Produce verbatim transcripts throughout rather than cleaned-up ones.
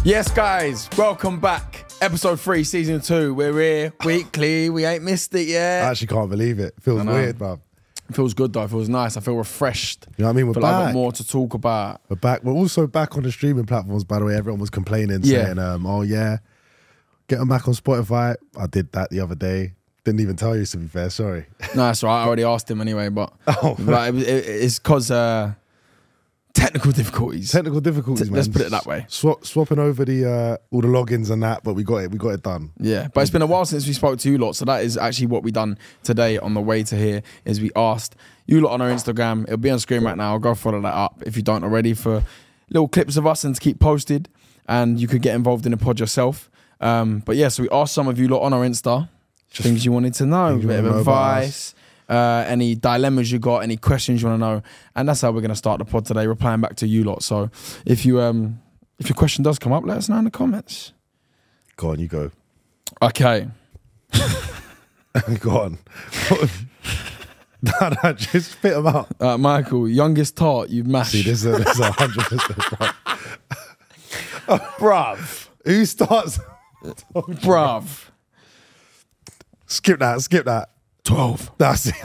Yes, guys, welcome back. Episode three, season two. We're here weekly. We ain't missed it yet. I actually can't believe it. Feels weird, bruv. It feels good though. It feels nice. I feel refreshed. You know what I mean? We're feel like I've got back. more to talk about. We're back. We're also back on the streaming platforms, by the way. Everyone was complaining, Yeah. saying, um, oh, yeah, get them back on Spotify. I did that the other day. Didn't even tell you, to be fair. Sorry. No, that's right. I already asked him anyway, but, Oh. but it, it, it's because uh, technical difficulties. Technical difficulties, T- man. let's put it that way. Swap, swapping over the uh, all the logins and that, but we got it. We got it done. Yeah, but it's been a while since we spoke to you lot, so that is actually what we done today on the way to here. Is we asked you lot on our Instagram. It'll be on screen right now. Go follow that up if you don't already for little clips of us and to keep posted, and you could get involved in the pod yourself. Um, but yeah, so we asked some of you lot on our Insta Just things you wanted to know, a bit of advice, uh, any dilemmas you got, any questions you want to know, and that's how we're gonna start the pod today. Replying back to you lot. So if you um if your question does come up, let us know in the comments. Go on, you go. Okay. Go on. no, no, just spit them out. Uh, Michael, youngest tart you've mashed. See, this is a, this is a hundred percent, Bruv. Who starts? Bruv. Skip that, skip that. twelve. That's it.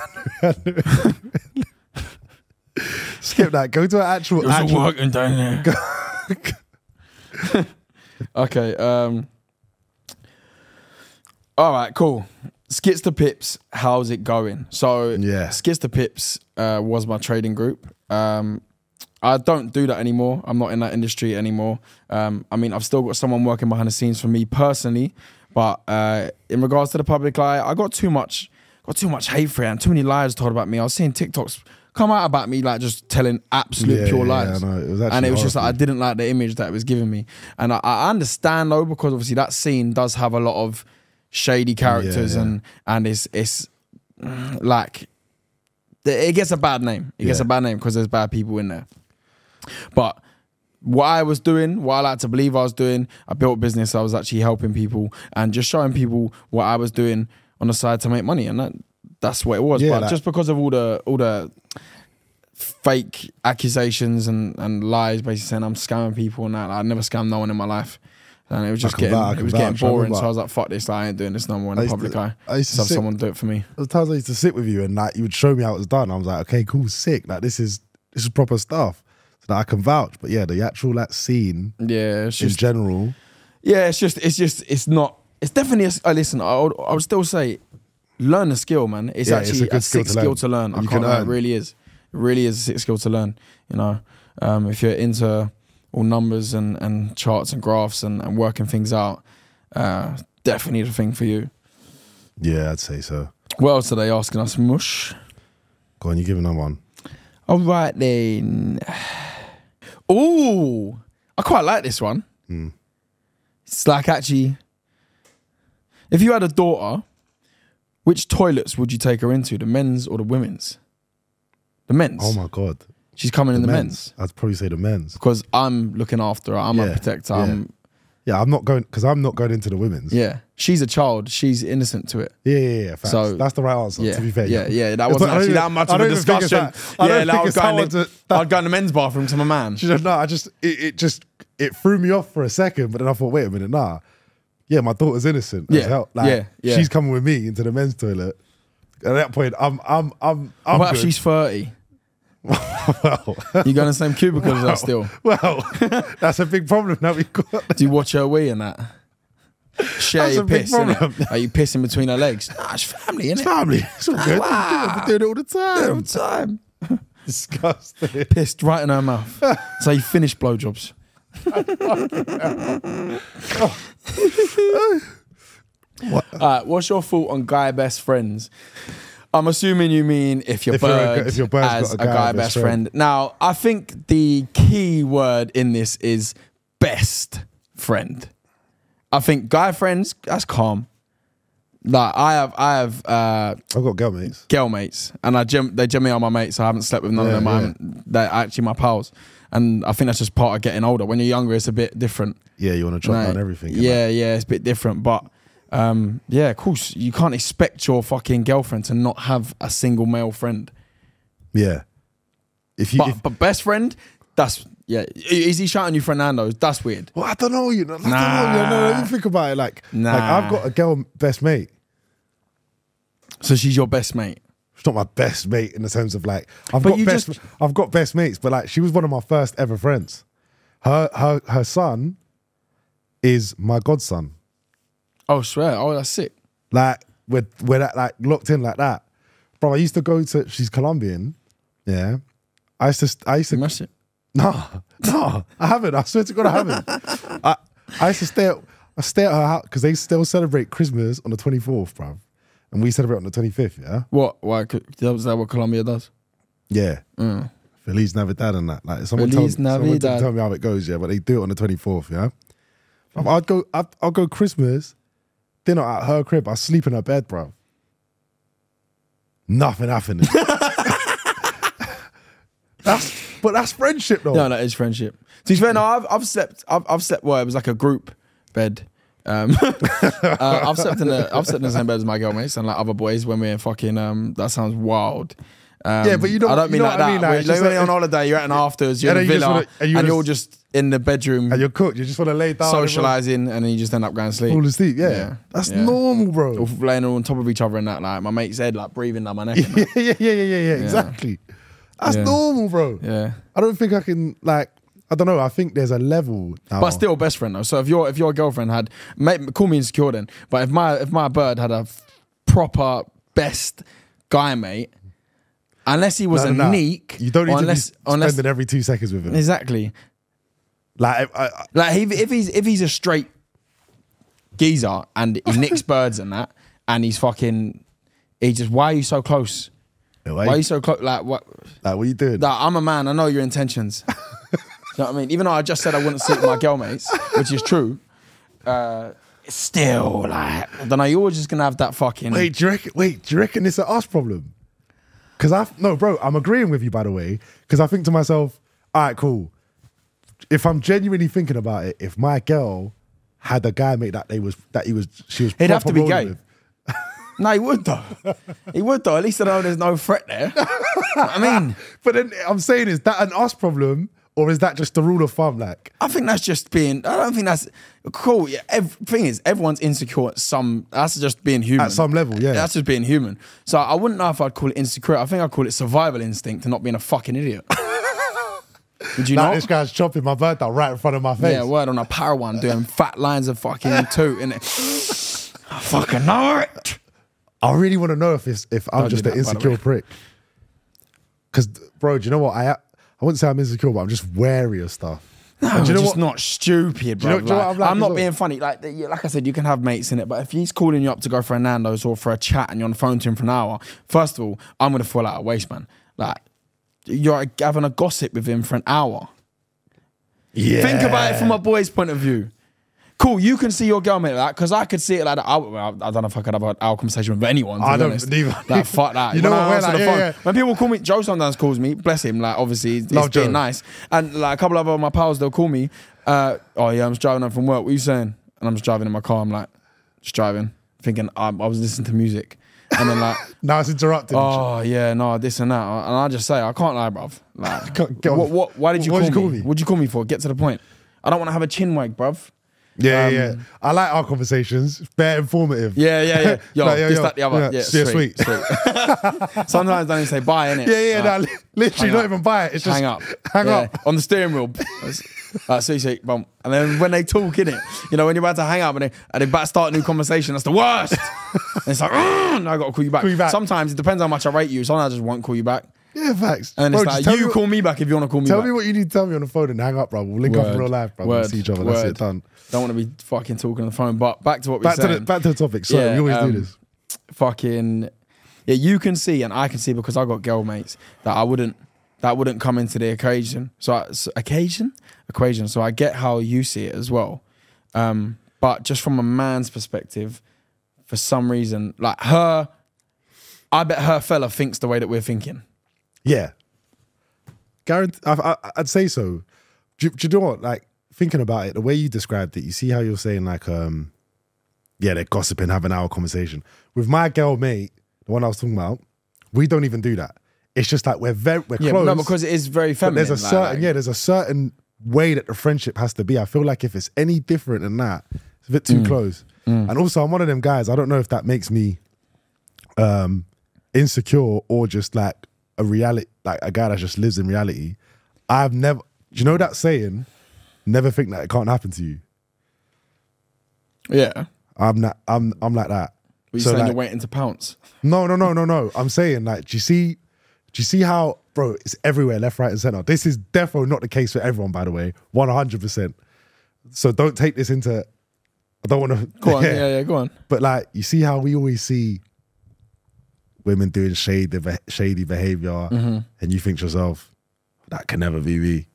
Skip that. Go to an actual. There's actual a working down there. Okay. Um. All right. Cool. Skits to Pips. How's it going? So Yeah. Skits to Pips uh, was my trading group. Um. I don't do that anymore. I'm not in that industry anymore. Um. I mean, I've still got someone working behind the scenes for me personally, but uh, in regards to the public eye, I got too much. Got too much hate for it and too many lies told about me. I was seeing TikToks come out about me like just telling absolute Yeah, pure yeah, lies. I know. It was actually and it was just like I horrible. didn't like the image that it was giving me. And I, I understand though, because obviously that scene does have a lot of shady characters Yeah, yeah. and and it's it's mm, like it gets a bad name. It gets Yeah. a bad name because there's bad people in there. But what I was doing, what I like to believe I was doing, I built a business. I was actually helping people and just showing people what I was doing on the side to make money, and that that's what it was. Yeah, but that- just because of all the all the fake accusations and, and lies, basically saying I'm scamming people and that, like, I never scammed no one in my life, and it was just can getting vouch, I it can was getting vouch. I boring. remember- So I was like, fuck this, like, I ain't doing this no more in I the used public to- eye. I used to So have sit- someone do it for me. There was times I used to sit with you and like you would show me how it was done. I was like, okay, cool, sick. Like this is this is proper stuff. So that I can vouch. But yeah, the actual like scene Yeah, it's in just general. yeah, it's just it's just it's not. It's definitely. A, uh, listen, I would, I would still say, learn the skill, man. It's Yeah, it's actually a good a skill sick to skill learn. to learn. I You can't can lie, it earn. really is. It really is a sick skill to learn. You know, um, if you're into all numbers and, and charts and graphs and, and working things out, uh, definitely the thing for you. Yeah, I'd say so. What else are they asking us, Mush? Go on, you giving them one. All right then. Ooh, I quite like this one. Hmm. It's like actually, if you had a daughter, which toilets would you take her into, the men's or the women's? The men's. Oh my god. She's coming in the men's. I'd probably say the men's. Because I'm looking after her. I'm a Yeah, protector. yeah. I'm, Yeah, I'm not going because I'm not going into the women's. yeah. She's a child. She's innocent to it. Yeah, yeah, yeah. Facts. So- That's the right answer. Yeah, To be fair, yeah, yeah. That It's wasn't not- I don't actually even- that much I of a don't even think it's discussion. that- I don't Yeah, think like, I'd it's go, that in one the, to- I'd go in the men's bathroom to my man. She said, no, I just it, it just it threw me off for a second, but then I thought, wait a minute, nah. Yeah, my daughter's innocent. as Yeah, hell. Like, yeah, yeah. She's coming with me into the men's toilet. At that point, I'm I'm I'm I'm What if good. she's thirty? well, You go in the same cubicle as her still? well, that's a big problem that we got. Do you watch her wee and that? Share That's your a big piss, problem. innit? Are you pissing between her legs? Nah, it's family, It's innit? family. It's all good. Wow. We do it all the All time. the time. Disgusting. Pissed right in her mouth. So you finish blowjobs. What? All right, what's your thought on guy best friends? I'm assuming you mean if your If you're a bird gu- if your bird's as got a a guy, guy best best friend. Now, I think the key word in this is best friend. I think guy friends, that's calm. Like I have, I have uh, I've got girl mates. girl mates, and I gem- they generally are my mates. So I haven't slept with none Yeah, of them. I yeah. haven't, they're actually my pals, and I think that's just part of getting older. When you're younger, it's a bit different. Yeah, you want to chop Like, down everything. innit? Yeah, yeah, it's a bit different, but um, yeah, of course, you can't expect your fucking girlfriend to not have a single male friend. Yeah. If you But, if, but best friend, that's Yeah, is he shouting you for Nando's? That's weird. Well, I don't know. You know, I Nah. don't know. You know, let me think about it. Like, Nah. like I've got a girl best mate. So she's your best mate. She's not my best mate in the sense of like I've But got you best. just- I've got best mates, but like she was one of my first ever friends. Her her her son is my godson. Oh, swear. Oh, that's sick. Like we're we're that, like locked in like that. Bro, I used to go to. She's Colombian. Yeah, I used to. I used You to. must it. No, no, I haven't. I swear to God, I haven't. I I used to stay at I stay at her house because they still celebrate Christmas on the twenty-fourth, bro, and we celebrate on the twenty-fifth. Yeah, What? Why? Is that what Colombia does? yeah. Mm. Feliz Navidad and that. Like someone Feliz told, someone didn't Navidad. tell me how it goes, yeah, but they do it on the twenty-fourth. Yeah, I'd go. I'd, I'll go Christmas dinner at her crib. I sleep in her bed, bro. Nothing happening. That's but that's friendship though. No, that is friendship. To be fair, no, I've I've slept. I've I've slept. Well, it was like a group bed. Um, uh, I've slept in the I've slept in the same bed as my girlmates and like other boys when we're fucking. Um, that sounds wild. Um, Yeah, but you know- I don't you mean know like what I that. mean, like, When- it's like, just when like- you're on holiday, you're at an afters, you're And in a then you just villa, wanna- and and, you you're just- just in the bedroom And you're cooked. You just want to lay down, socializing, and then you just end up going to sleep. fall asleep. Yeah, Yeah, that's yeah. normal, bro. Or laying on top of each other and that. Like my mate's head, like breathing down my neck. yeah, yeah, yeah, yeah, yeah, yeah. Exactly. That's Yeah. normal, bro. Yeah. I don't think I can like. I don't know. I think there's a level. Now. But still, best friend though. So if your if your girlfriend had, mate, call me insecure then. But if my if my bird had a f- proper best guy mate, unless he was No, a no, no. neek, You don't need or to unless, be unless spending every two seconds with him. exactly. Like, I, I, Like if, if he's if he's a straight geezer and he nicks birds and that, and he's fucking, he just why are you so close? why, Why are you so close? Like what? like, what are you doing? Like, I'm a man. I know your intentions. You know what I mean? Even though I just said I wouldn't sleep with my girl mates, which is true, uh, it's still like I don't know. You're always just gonna have that fucking. Wait, do you reckon? Wait, do you reckon it's an us problem? Because I no, bro, I'm agreeing with you by the way. Because I think to myself, all right, cool. If I'm genuinely thinking about it, if my girl had a guy mate that they was that he was she was He'd have to proper be rolling gay. with, No, he would though. He would though. At least I know there's no threat there. I mean, but then I'm saying, is that an us problem or is that just the rule of thumb? Like, I think that's just being. I don't think that's cool. Yeah, ev- thing is, everyone's insecure at some. That's just being human. At some level, yeah. That's just being human. So I wouldn't know if I'd call it insecure. I think I'd call it survival instinct and not being a fucking idiot. Would you like not? this guy's chopping my bird down right in front of my face. Yeah, word on a power one doing fat lines of fucking toot in it. I fucking know it. I really want to know if it's if I'm Don't just do an that, by the insecure way. prick. Because, bro, do you know what? I I wouldn't say I'm insecure, but I'm just wary of stuff. No, And do you know just what? not stupid, bro. you know- do you know what I'm like I'm as not well? being funny. Like, the- like I said, you can have mates in it, but if he's calling you up to go for a Nando's or for a chat and you're on the phone to him for an hour, first of all, I'm gonna fall out of waist, man. Like, you're having a gossip with him for an hour. Yeah. Think about it from a boy's point of view. Cool, you can see your girl mate like that because I could see it like that. I, well, I don't know if I could have an hour conversation with anyone. To I be don't honest. neither. Like fuck that. You know When what, I we're answer like, the yeah, phone- yeah. When people call me, Joe sometimes calls me. Bless him. Like obviously, he's Love being Joe. nice. And like a couple of other my pals, they'll call me. Uh, oh yeah, I'm just driving home from work. What are you saying? And I'm just driving in my car. I'm like, just driving, thinking um, I was listening to music, and then like. Now it's interrupted. Oh yeah, no, this and that, and I just say I can't lie, bruv. Like, Can't- get on. what, what, why did you What call, did you call me? me? What'd you call me for? Get to the point. I don't want to have a chin wag, bruv. yeah, um, yeah, yeah. I like our conversations. It's very informative. Yeah, yeah, yeah. Yo, Like, yo, this, yo, that, the other. yeah, Yeah, yeah, sweet, sweet. sweet. Sometimes don't even say bye, innit? Yeah, yeah, Like, no, li- literally hang not up. even buy it. It's just hang up. Hang Yeah, up. on the steering wheel. Like, see, see, bump. And then when they talk, innit? You know, when you're about to hang up and they, and they about to start a new conversation, that's the worst. And it's like, "Ugh," no, I got to call you back. Call you back. Sometimes it depends how much I rate you. Sometimes I just won't call you back. Yeah, facts. And Bro, it's just like, tell you me call what, me back if you want to call me Tell back. me what you need to tell me on the phone and hang up, bro. We'll link up in Word, real life, bro. We'll word, see each other. That's word. it, done. Don't want to be fucking talking on the phone. But back to what we Back to said. the back to the topic. Sorry, Yeah, we always um, do this. Fucking yeah, you can see and I can see because I got girl mates that I wouldn't that wouldn't come into the occasion. So, I, so occasion equation. So I get how you see it as well. Um, but just from a man's perspective, for some reason, like her, I bet her fella thinks the way that we're thinking. Yeah, guarantee. I, I, I'd say so. Do, do you know what? Like thinking about it, the way you described it, you see how you're saying like, um, yeah, they're gossiping, having our conversation with my girl mate. The one I was talking about, we don't even do that. it's just like we're very we're Yeah, close. no, because it is very but feminine. there's a like- certain like- yeah, there's a certain way that the friendship has to be. I feel like if it's any different than that, it's a bit too close. And also, I'm one of them guys. I don't know if that makes me um, insecure or just like a reality, like a guy that just lives in reality. I've never, do you know that saying? Never think that it can't happen to you. Yeah. I'm not. I'm. I'm like that. But you're So, saying like- you're waiting to pounce. No, no, no, no, no. I'm saying like, do you see? Do you see how, bro? It's everywhere, left, right, and center. This is definitely not the case for everyone, by the way. One hundred percent. So don't take this into. I don't want to. Go on. Yeah, yeah, go on. But like, you see how we always see women doing shady, shady behavior, Mm-hmm. and you think to yourself, that can never be me.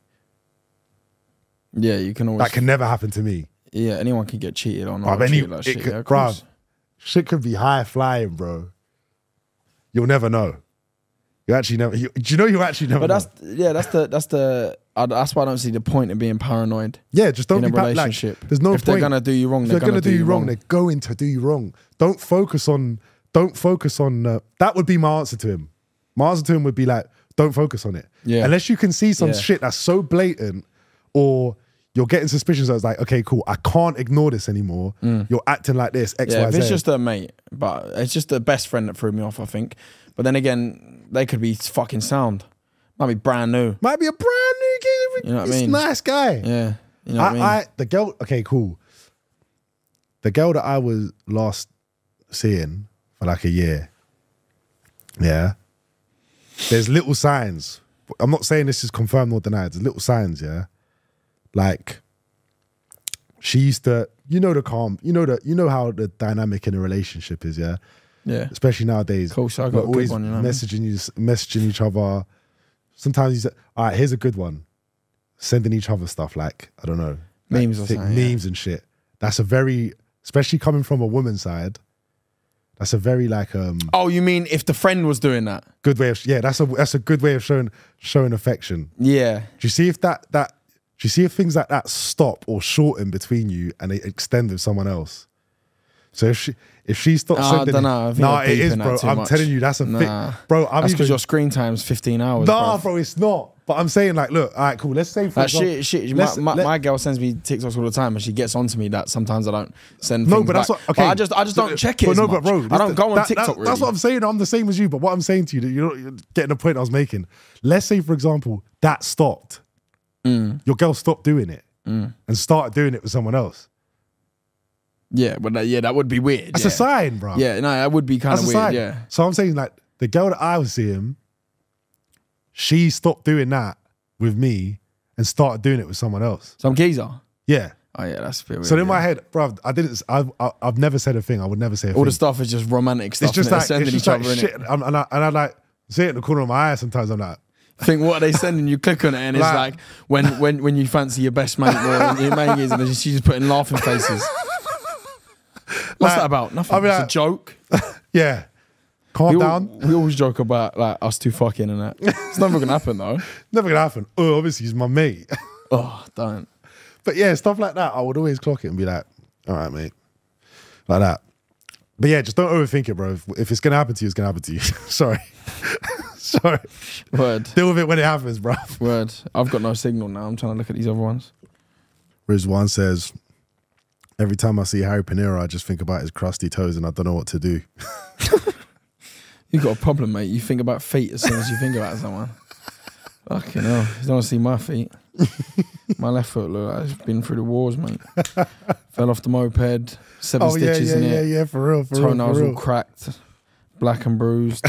Yeah, you can always. That can never happen to me. Yeah, anyone can get cheated on. Bruv, Or any- treated like it shit. could- Yeah, of bruv, course. Shit could be high flying, bro. You'll never know. You actually never. You, do you know you actually never? But know? that's yeah, that's the that's the uh, that's why I don't see the point in being paranoid yeah. Just don't in a be pa- like. relationship. There's no if point. they're gonna do you wrong, If they're, they're gonna, do you wrong, they're going to do you wrong. Don't focus on. Don't focus on. Uh, that would be my answer to him. My answer to him would be like, don't focus on it. Yeah. Unless you can see some Yeah. shit that's so blatant, or you're getting suspicious. I was like, okay, cool. I can't ignore this anymore. You're acting like this. X, Yeah, Y, if Z. it's just a mate, but it's just a best friend that threw me off, I think. But then again, they could be fucking sound. Might be brand new. Might be a brand new kid. You know what I He's mean? a nice guy. Yeah. You know I, what I mean? I the girl. Okay, cool. The girl that I was last seeing for like a year. Yeah. There's little signs. I'm not saying this is confirmed or denied. There's little signs. Yeah. Like she used to. You know the calm. You know the. You know how the dynamic in a relationship is. Yeah. yeah. Especially nowadays. Cool, so I got we're a good always one, you know what I mean? messaging you, messaging each other. Sometimes you say, all right, here's a good one. Sending each other stuff like, I don't know. like Memes or thick something, yeah. Memes and shit. That's a very, especially coming from a woman's side, that's a very like um Oh, you mean if the friend was doing that? good way of, yeah, that's a that's a good way of showing showing affection. Yeah. Do you see if that, that, do you see if things like that stop or shorten between you and they extend with someone else? So if she if she stops Oh, I sending, dunno, I think nah, you're it deep is, in that bro. too I'm much. telling you, that's a Nah. thing, bro. I'm That's even because your screen time's fifteen hours. Nah, bruv. bro, it's not. But I'm saying, like, look, all right, cool. Let's say for Like example, shit, shit. let's- My, my, let- my girl sends me TikToks all the time, and she gets onto me that sometimes I don't send. no, things but that's back. what. Okay, But I just, I just don't check it. But as no, much. but bro, I don't go on that- TikTok. that- really. That's what I'm saying. I'm the same as you. But what I'm saying to you, that you're, you're getting the point I was making. Let's say, for example, that stopped. Mm. Your girl stopped doing it and started doing it with someone else. Yeah, but that, yeah, that would be weird. That's yeah. a sign, bro. Yeah, no, that would be kind That's of a weird. sign. Yeah. So I'm saying, like, the girl that I was seeing, she stopped doing that with me and started doing it with someone else. Some geezer. Yeah. Oh yeah, that's a bit weird. So in yeah. my head, bro, I didn't. I, I, I've never said a thing. I would never say a all thing. the stuff is just romantic stuff. it's just innit? like sending it's just each like other in shit. it. I'm, and I and I like see it in the corner of my eye. Sometimes I'm like, Think what are they sending? You click on it and it's Like- like when when when you fancy your best mate more than your mate is, and she's just putting laughing faces. What's Like, that about? Nothing. I mean, it's like- a joke. yeah, calm We, all, down. we always joke about like us two fucking and that. It's never gonna happen though. Never gonna happen. Oh, obviously he's my mate. Oh, don't. But yeah, stuff like that, I would always clock it and be like, all right, mate, like that. But yeah, just don't overthink it, bro. If, if it's gonna happen to you, it's gonna happen to you. Sorry, sorry. Word. Deal with it when it happens, bro. Word. I've got no signal now. I'm trying to look at these other ones. Rizwan says, every time I see Harry Panera, I just think about his crusty toes and I don't know what to do. You got a problem, mate. You think about feet as soon as you think about someone. Fucking hell. You don't want to see my feet. My left foot, look, like it's been through the wars, mate. Fell off the moped, seven Oh yeah, stitches yeah, in yeah, it. yeah, for real, for real, Toenails for all real. cracked, black and bruised.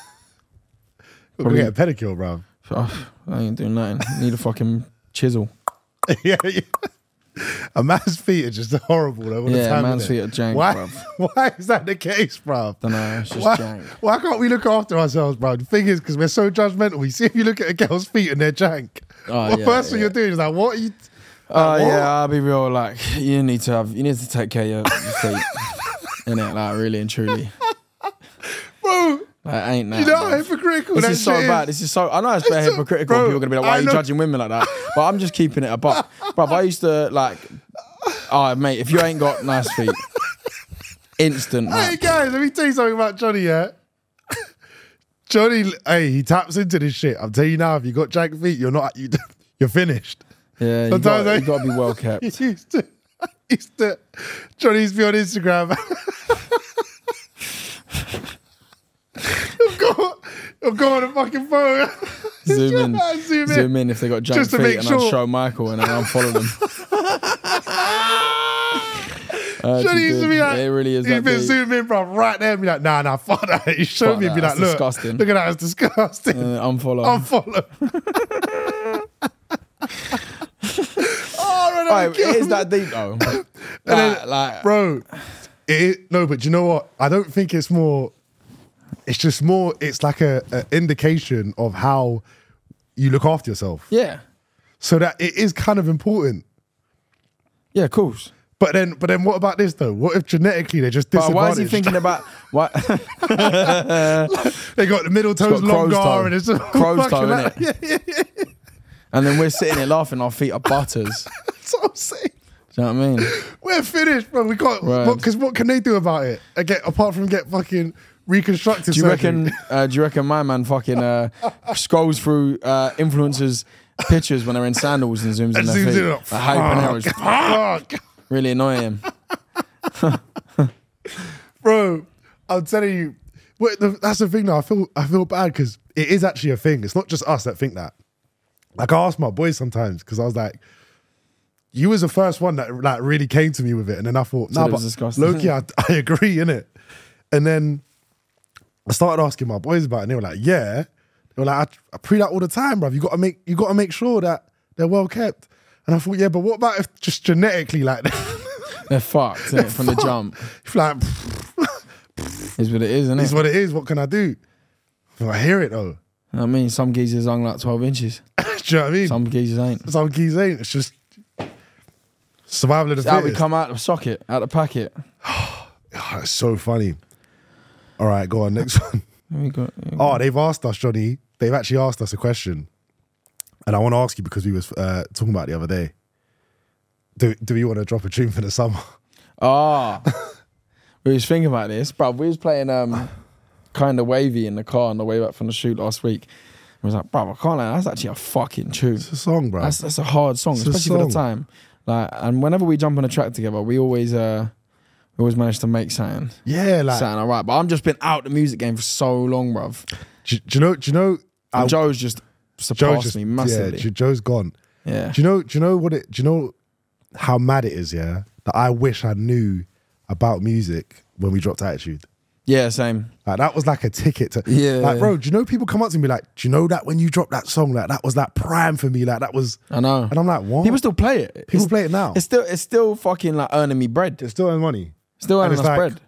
We're gonna get a pedicure, bro. Oh, I ain't doing nothing. Need a fucking chisel. yeah, yeah. A man's feet are just horrible though. All the Yeah, time, man's innit? feet are jank, Why? bruv. Why is that the case, bro? Don't know, it's just Why, jank. why can't we look after ourselves, bro? The thing is, because we're so judgmental. We see if you look at a girl's feet and they're jank. Oh, what yeah, first thing yeah. you're doing is like, what are you? Oh what? yeah, I'll be real. Like you need to have, you need to take care of your, your feet, innit? Like really and truly. Bro, Like ain't that. you know how bruv. hypocritical This that is so shit bad. This is so. I know it's very It's so- hypocritical. bro, People are gonna be like, "Why I are you know- judging women like that?" But I'm just keeping it a buck. But I used to like, oh mate, if you ain't got nice feet, instant. Hey Like, guys, let me tell you something about Johnny, yeah? Johnny, hey, he taps into this shit. I'm telling you now, if you got jagged feet, you're not, you, you're finished. Yeah, you Sometimes got, I- you got to be well kept. He used to, he used to, Johnny used to be on Instagram. he'll, go, he'll go on a fucking phone. Zoom in, zoom in. zoom in if they got Just jagged to feet, make and sure. I'll show Michael and then I'll follow them. I Johnny actually used to did. be like, it really is he's that been deep. zooming in, bro, right there and be like, nah, nah, fuck that. He showed Fuck me and be that, like, that's look, disgusting. look at that, it's disgusting. Uh, unfollow. Unfollow. oh, no, Right, it is that deep though. like, then- like, Bro, it is, no, but you know what? I don't think it's more, it's just more, it's like a, a indication of how you look after yourself. yeah, So that it is kind of important. yeah, of course. But then, but then, what about this though? What if genetically they're just But disadvantaged? why is he thinking about what? They got the middle toes got crow's longer toe. and it's all Crow's toe, fucking innit? like- Yeah, yeah, yeah. And then we're sitting here laughing, our feet are butters. That's what I'm saying. Do you know what I mean? We're finished, bro. We got Right. because what, what can they do about it? Again, apart from get fucking reconstructive Do you surgery. reckon? Uh, do you reckon my man fucking uh, scrolls through uh, influencers' pictures when they're in sandals and zooms in And their zooms feet? in Like, up. Harry Panera's Fuck. really annoy him. Bro, I'm telling you, wait, the, that's the thing. Now I feel I feel bad because it is actually a thing. It's not just us that think that. Like I ask my boys sometimes because I was like, "You was the first one that like really came to me with it," and then I thought, Said "No, it was but disgusting. Loki, I, I agree, innit?" And then I started asking my boys about it, and they were like, "Yeah." They were like, "I, I pre that all the time, bruv. You got to make you got to make sure that they're well kept." And I thought, "Yeah, but what about if just genetically like?" They're fucked innit, from the fucked. jump. It's like, Is what it is, isn't it's it? what it is. What can I do? I hear it though. I mean, some geezers hung like twelve inches. Do you know what I mean? Some, Some geezers ain't. Some keys ain't. It's just survival of the It's how we fittest. come out of the socket, out the packet. Oh, it's so funny. All right, go on, next one. We got, Oh, they've asked us, Johnny. They've actually asked us a question. And I want to ask you because we was uh, talking about it the other day. Do, do we want to drop a tune for the summer? Ah, we was thinking about this, bro. We was playing um, kind of wavy in the car on the way back from the shoot last week. I was like, bro, I can't lie, that's actually a fucking tune. It's a song, bro. That's that's a hard song, It's a especially for the song. time. Like, and whenever we jump on a track together, we always uh, we always manage to make something, yeah, like, something alright. But I'm just been out the music game for so long, bruv. do, do you know, do you know, And I- Joe's just Joe's surpassed just, me yeah, massively. Jo- Joe's gone. Yeah, Do you know, do you know what it, do you know how mad it is, yeah? That I wish I knew about music when we dropped Attitude. yeah, same. Like that was like a ticket to Yeah. Like, bro, do you know people come up to me like, do you know that when you dropped that song, like that was that prime for me, like that was, I know. and I'm like, what? People still play it. People It's- play it now. It's still it's still fucking like earning me bread. They still earn money. Still and earning it's us like, bread.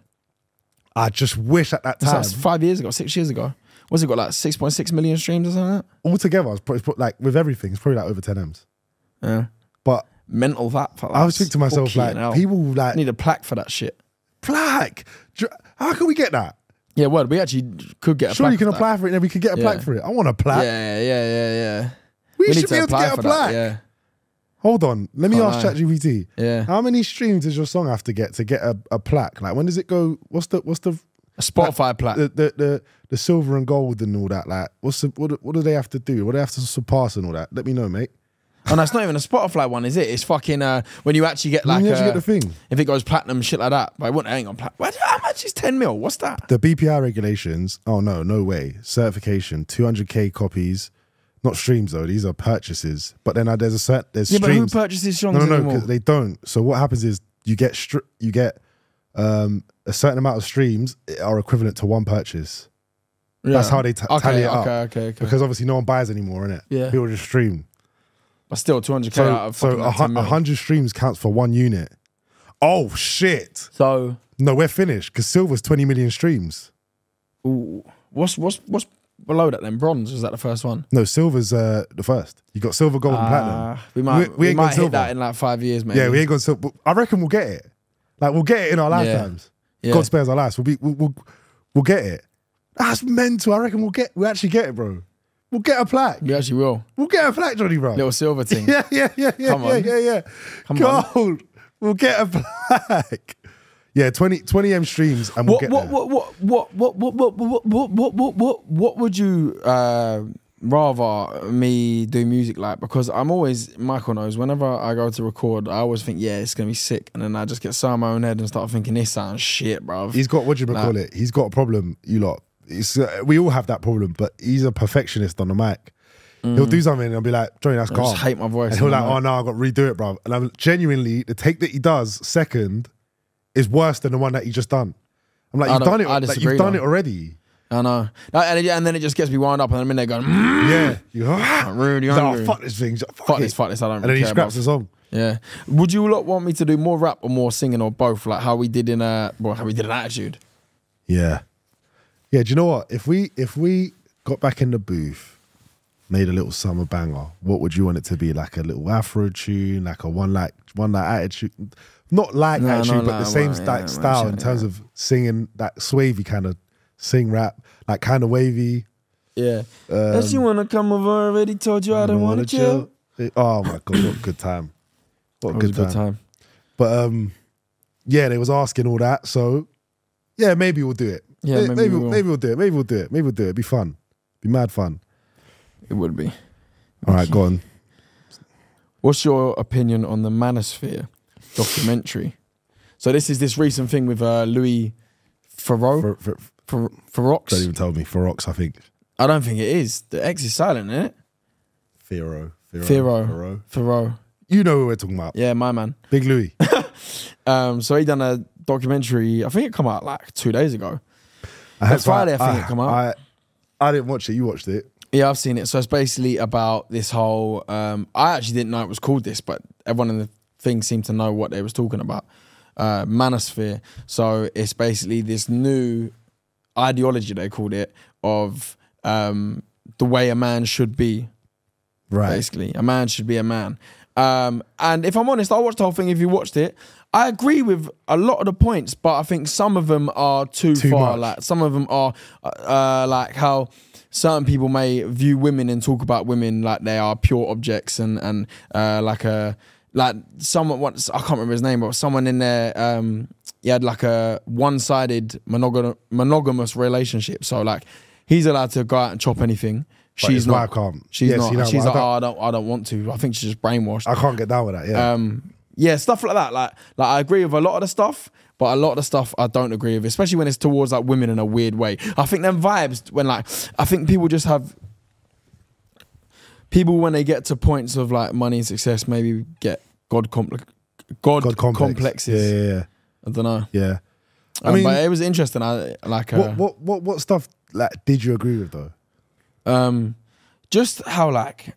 I just wish at that It's time, like five years ago, six years ago. What's it got, like six point six million streams or something like altogether, it's probably, it's probably- like with everything, it's probably like over ten M's. that? Yeah. But Mental that for that. I was thinking to myself, Fucking like, hell. people like, I need a plaque for that shit. plaque. Do you- How can we get that? Yeah, word. We actually could get a Surely plaque. you can for that. apply for it and then we could get a plaque Yeah. for it. I want a plaque. Yeah, yeah, yeah, yeah. We, need should be able to get a for plaque. that. Yeah, Hold on. Let me Can't ask lie. ChatGPT. yeah. How many streams does your song have to get to get a, a plaque? Like when does it go? What's the what's the A Spotify plaque. the, the the the silver and gold and all that? Like what's the, what do- what do they have to do? What do they have to surpass and all that? Let me know, mate. Oh, no, it's not even a Spotify one, is it? It's fucking uh, when you actually get When like you actually uh, get the thing. if it goes platinum, shit like that. But it wouldn't hang on platinum. What- How much is ten mil? What's that? The B P I regulations. Oh no, no way. Certification. two hundred K copies. Not streams though. These are purchases. But then uh, there's a set. There's Yeah, but who streams. purchases songs No, no, no. anymore? Because they don't. So what happens is you get str- you get um, a certain amount of streams are equivalent to one purchase. That's Yeah. how they t- okay, tally it okay, up. Okay, okay, Because obviously no one buys anymore, innit? Yeah. People just stream. But still, two hundred k So, out of so fucking a, like hu- ten a mil. hundred streams counts for one unit. Oh shit! So, No, we're finished because Silver's twenty million streams. ooh, what's what's what's below that then? Bronze, was that the first one? No, Silver's uh, the first. You got Silver, Gold, and Platinum. Ah, we might We- we, we ain't got might hit silver. that in like five years, maybe. Yeah, we ain't got Silver. I reckon we'll get it. Like we'll get it in our lifetimes. Yeah. God spares our lives. We'll be. We'll, we'll, we'll get it. That's mental. I reckon we'll get. We'll actually get it, bro. We'll get a plaque. We actually will. We'll get a plaque, Johnny, bro. Little silver thing. Yeah, yeah, yeah, yeah, Come yeah, on. yeah, yeah. Come on. Gold. We'll get a plaque. Yeah, twenty, twenty M streams and we'll What get what, there. what what what what what what what what what what what what would you uh, rather me do music like? Because I'm always, Michael knows, whenever I go to record, I always think, yeah, it's gonna be sick, and then I just get so in my own head and start thinking this sounds shit, bro. He's got, what do you Like- call it? He's got a problem, you lot. It's, uh, we all have that problem, but he's a perfectionist on the mic. He'll do something and I'll be like, Johnny, that's I calm. just hate my voice. And he'll and like, I'm oh no, I've got to redo it, bro. And I'm genuinely, the take that he does second is worse than the one that he just done. I'm like, I you've don't- done it, I like, disagree, you've done though. it already. I know, Like, and, it- and then it just gets me wound up, and I'm in there going, mm, Yeah. You I'm really He's like, hungry. oh, fuck this thing. Fuck, Fuck it. this, fuck this. I don't. And then really he care scraps about- the song. Yeah. Would you lot want me to do more rap or more singing or both, like how we did in a, well, how we did in Attitude? Yeah. Yeah, do you know what? If we if we got back in the booth, made a little summer banger, what would you want it to be? Like a little Afro tune, like a one like one like attitude, not like No, attitude, no, but like the same one, sti- yeah, style man, in terms yeah. of singing that swavy kind of sing rap, like kind of wavy. Yeah. Um, If you wanna come over, I already told you I don't wanna chill. Oh my god, what a good time! What a It was good a good time. time. But um, yeah, they was asking all that, so yeah, maybe we'll do it. Yeah, May- maybe maybe we we'll, will. maybe we'll do it. Maybe we'll do it. Maybe we'll do it. It'd be fun. Be mad fun. It would be. All right, go on. What's your opinion on the Manosphere documentary? So this is this recent thing with uh, Louis Farrow, For, for, for, Farrox. don't even tell me. Ferox, I think. I don't think it is. The X is silent, isn't it? Fero. Fero. Farrow. Fero. Farrow. You know who we're talking about. Yeah, my man. Big Louis. Um, so he done a documentary. I think it come out like two days ago. I That's Friday, I think it come out. I, I didn't watch it. You watched it. Yeah, I've seen it. So it's basically about this whole. Um, I actually didn't know it was called this, but everyone in the thing seemed to know what they was talking about. Uh, Manosphere. So it's basically this new ideology, they called it, of um, the way a man should be. Right. Basically, a man should be a man. Um, and if I'm honest, I watched the whole thing. If you watched it, I agree with a lot of the points, but I think some of them are too, Too far. much. Like some of them are uh, like how certain people may view women and talk about women like they are pure objects, and and uh, like a like someone once, I can't remember his name, but someone in there, um, he had like a one-sided monogam- monogamous relationship. So like he's allowed to go out and chop anything. But She's his not. wife can't. She's Yeah, not. see, no, she's I like, don't- oh, I don't, I don't want to. I think she's just brainwashed. I can't get down with that. Yeah. Um, yeah, stuff like that. Like, like I agree with a lot of the stuff, but a lot of the stuff I don't agree with, especially when it's towards like women in a weird way. I think them vibes when like, I think people just have, people when they get to points of like money and success, maybe get God complex, God, God complex. complexes. Yeah, yeah, yeah. I don't know. yeah. I Um, mean, but it was interesting. I like uh, what, what, what, what stuff like did you agree with though? um, just how like,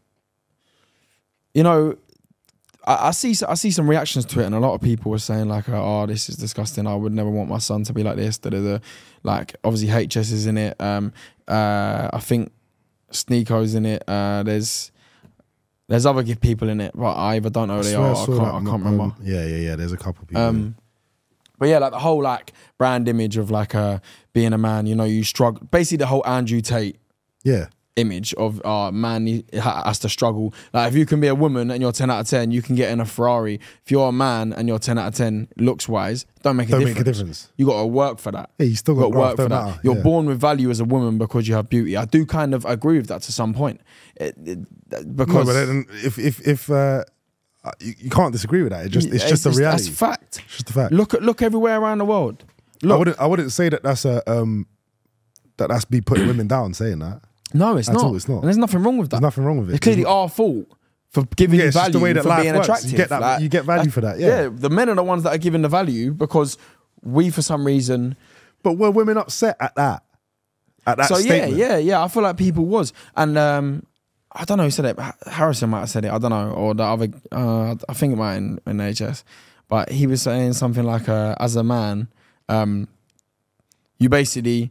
you know, I, I see I see some reactions to it, and a lot of people were saying like, "Oh, this is disgusting. I would never want my son to be like this." Da, da, da. Like, obviously, H S is in it. Um, uh, I think Sneeko's in it. Uh, there's there's other good people in it, but I either don't know who they swear are. I saw can't, that I on can't the- remember. um, yeah, yeah, yeah. There's a couple people. Um, but yeah, like the whole like brand image of like uh, being a man. You know, you struggle. Basically, the whole Andrew Tate yeah. image of uh, man he ha- has to struggle. Like if you can be a woman and you're ten out of ten, you can get in a Ferrari. If you're a man and you're ten out of ten looks wise, don't make a Don't difference. make a difference. You got to work for that. Yeah, you still got You gotta work graft, for don't that. matter. You're Yeah. born with value as a woman because you have beauty. I do kind of agree with that to some point. It, it, No, because but then if if if uh, you, you can't disagree with that. It just it's just a reality. That's fact. It's just a fact. Look at look everywhere around the world. I Look, wouldn't I wouldn't say that that's a um that that's be putting women down saying that. no, it's At not. all, it's not. And there's nothing wrong with that. There's nothing wrong with it. It's clearly There's our fault for giving Yeah, you it's just value the way that for life being works. You attractive. get that- you get value for that, yeah. the men are the ones that are given the value because we, for some reason. But were women upset at that? At that so statement? yeah, yeah, yeah. I feel like people was, and um, I don't know who said it. Harrison might have said it. I don't know, or the other. Uh, I think it might in, in H S, but he was saying something like, uh, "As a man, um, you basically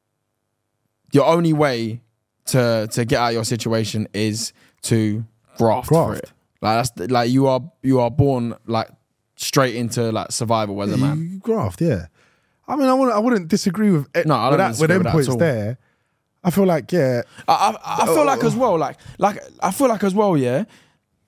your only way to to get out of your situation is to graft, for Graft. it. Like that's the- like you are you are born like straight into like survival as a man. You graft, yeah. I mean, I wouldn't, I wouldn't disagree with it. No, I don't with, that, disagree with them with that at points all. there. I feel like, yeah, I, I, I feel like as well, like, like I feel like as well, yeah.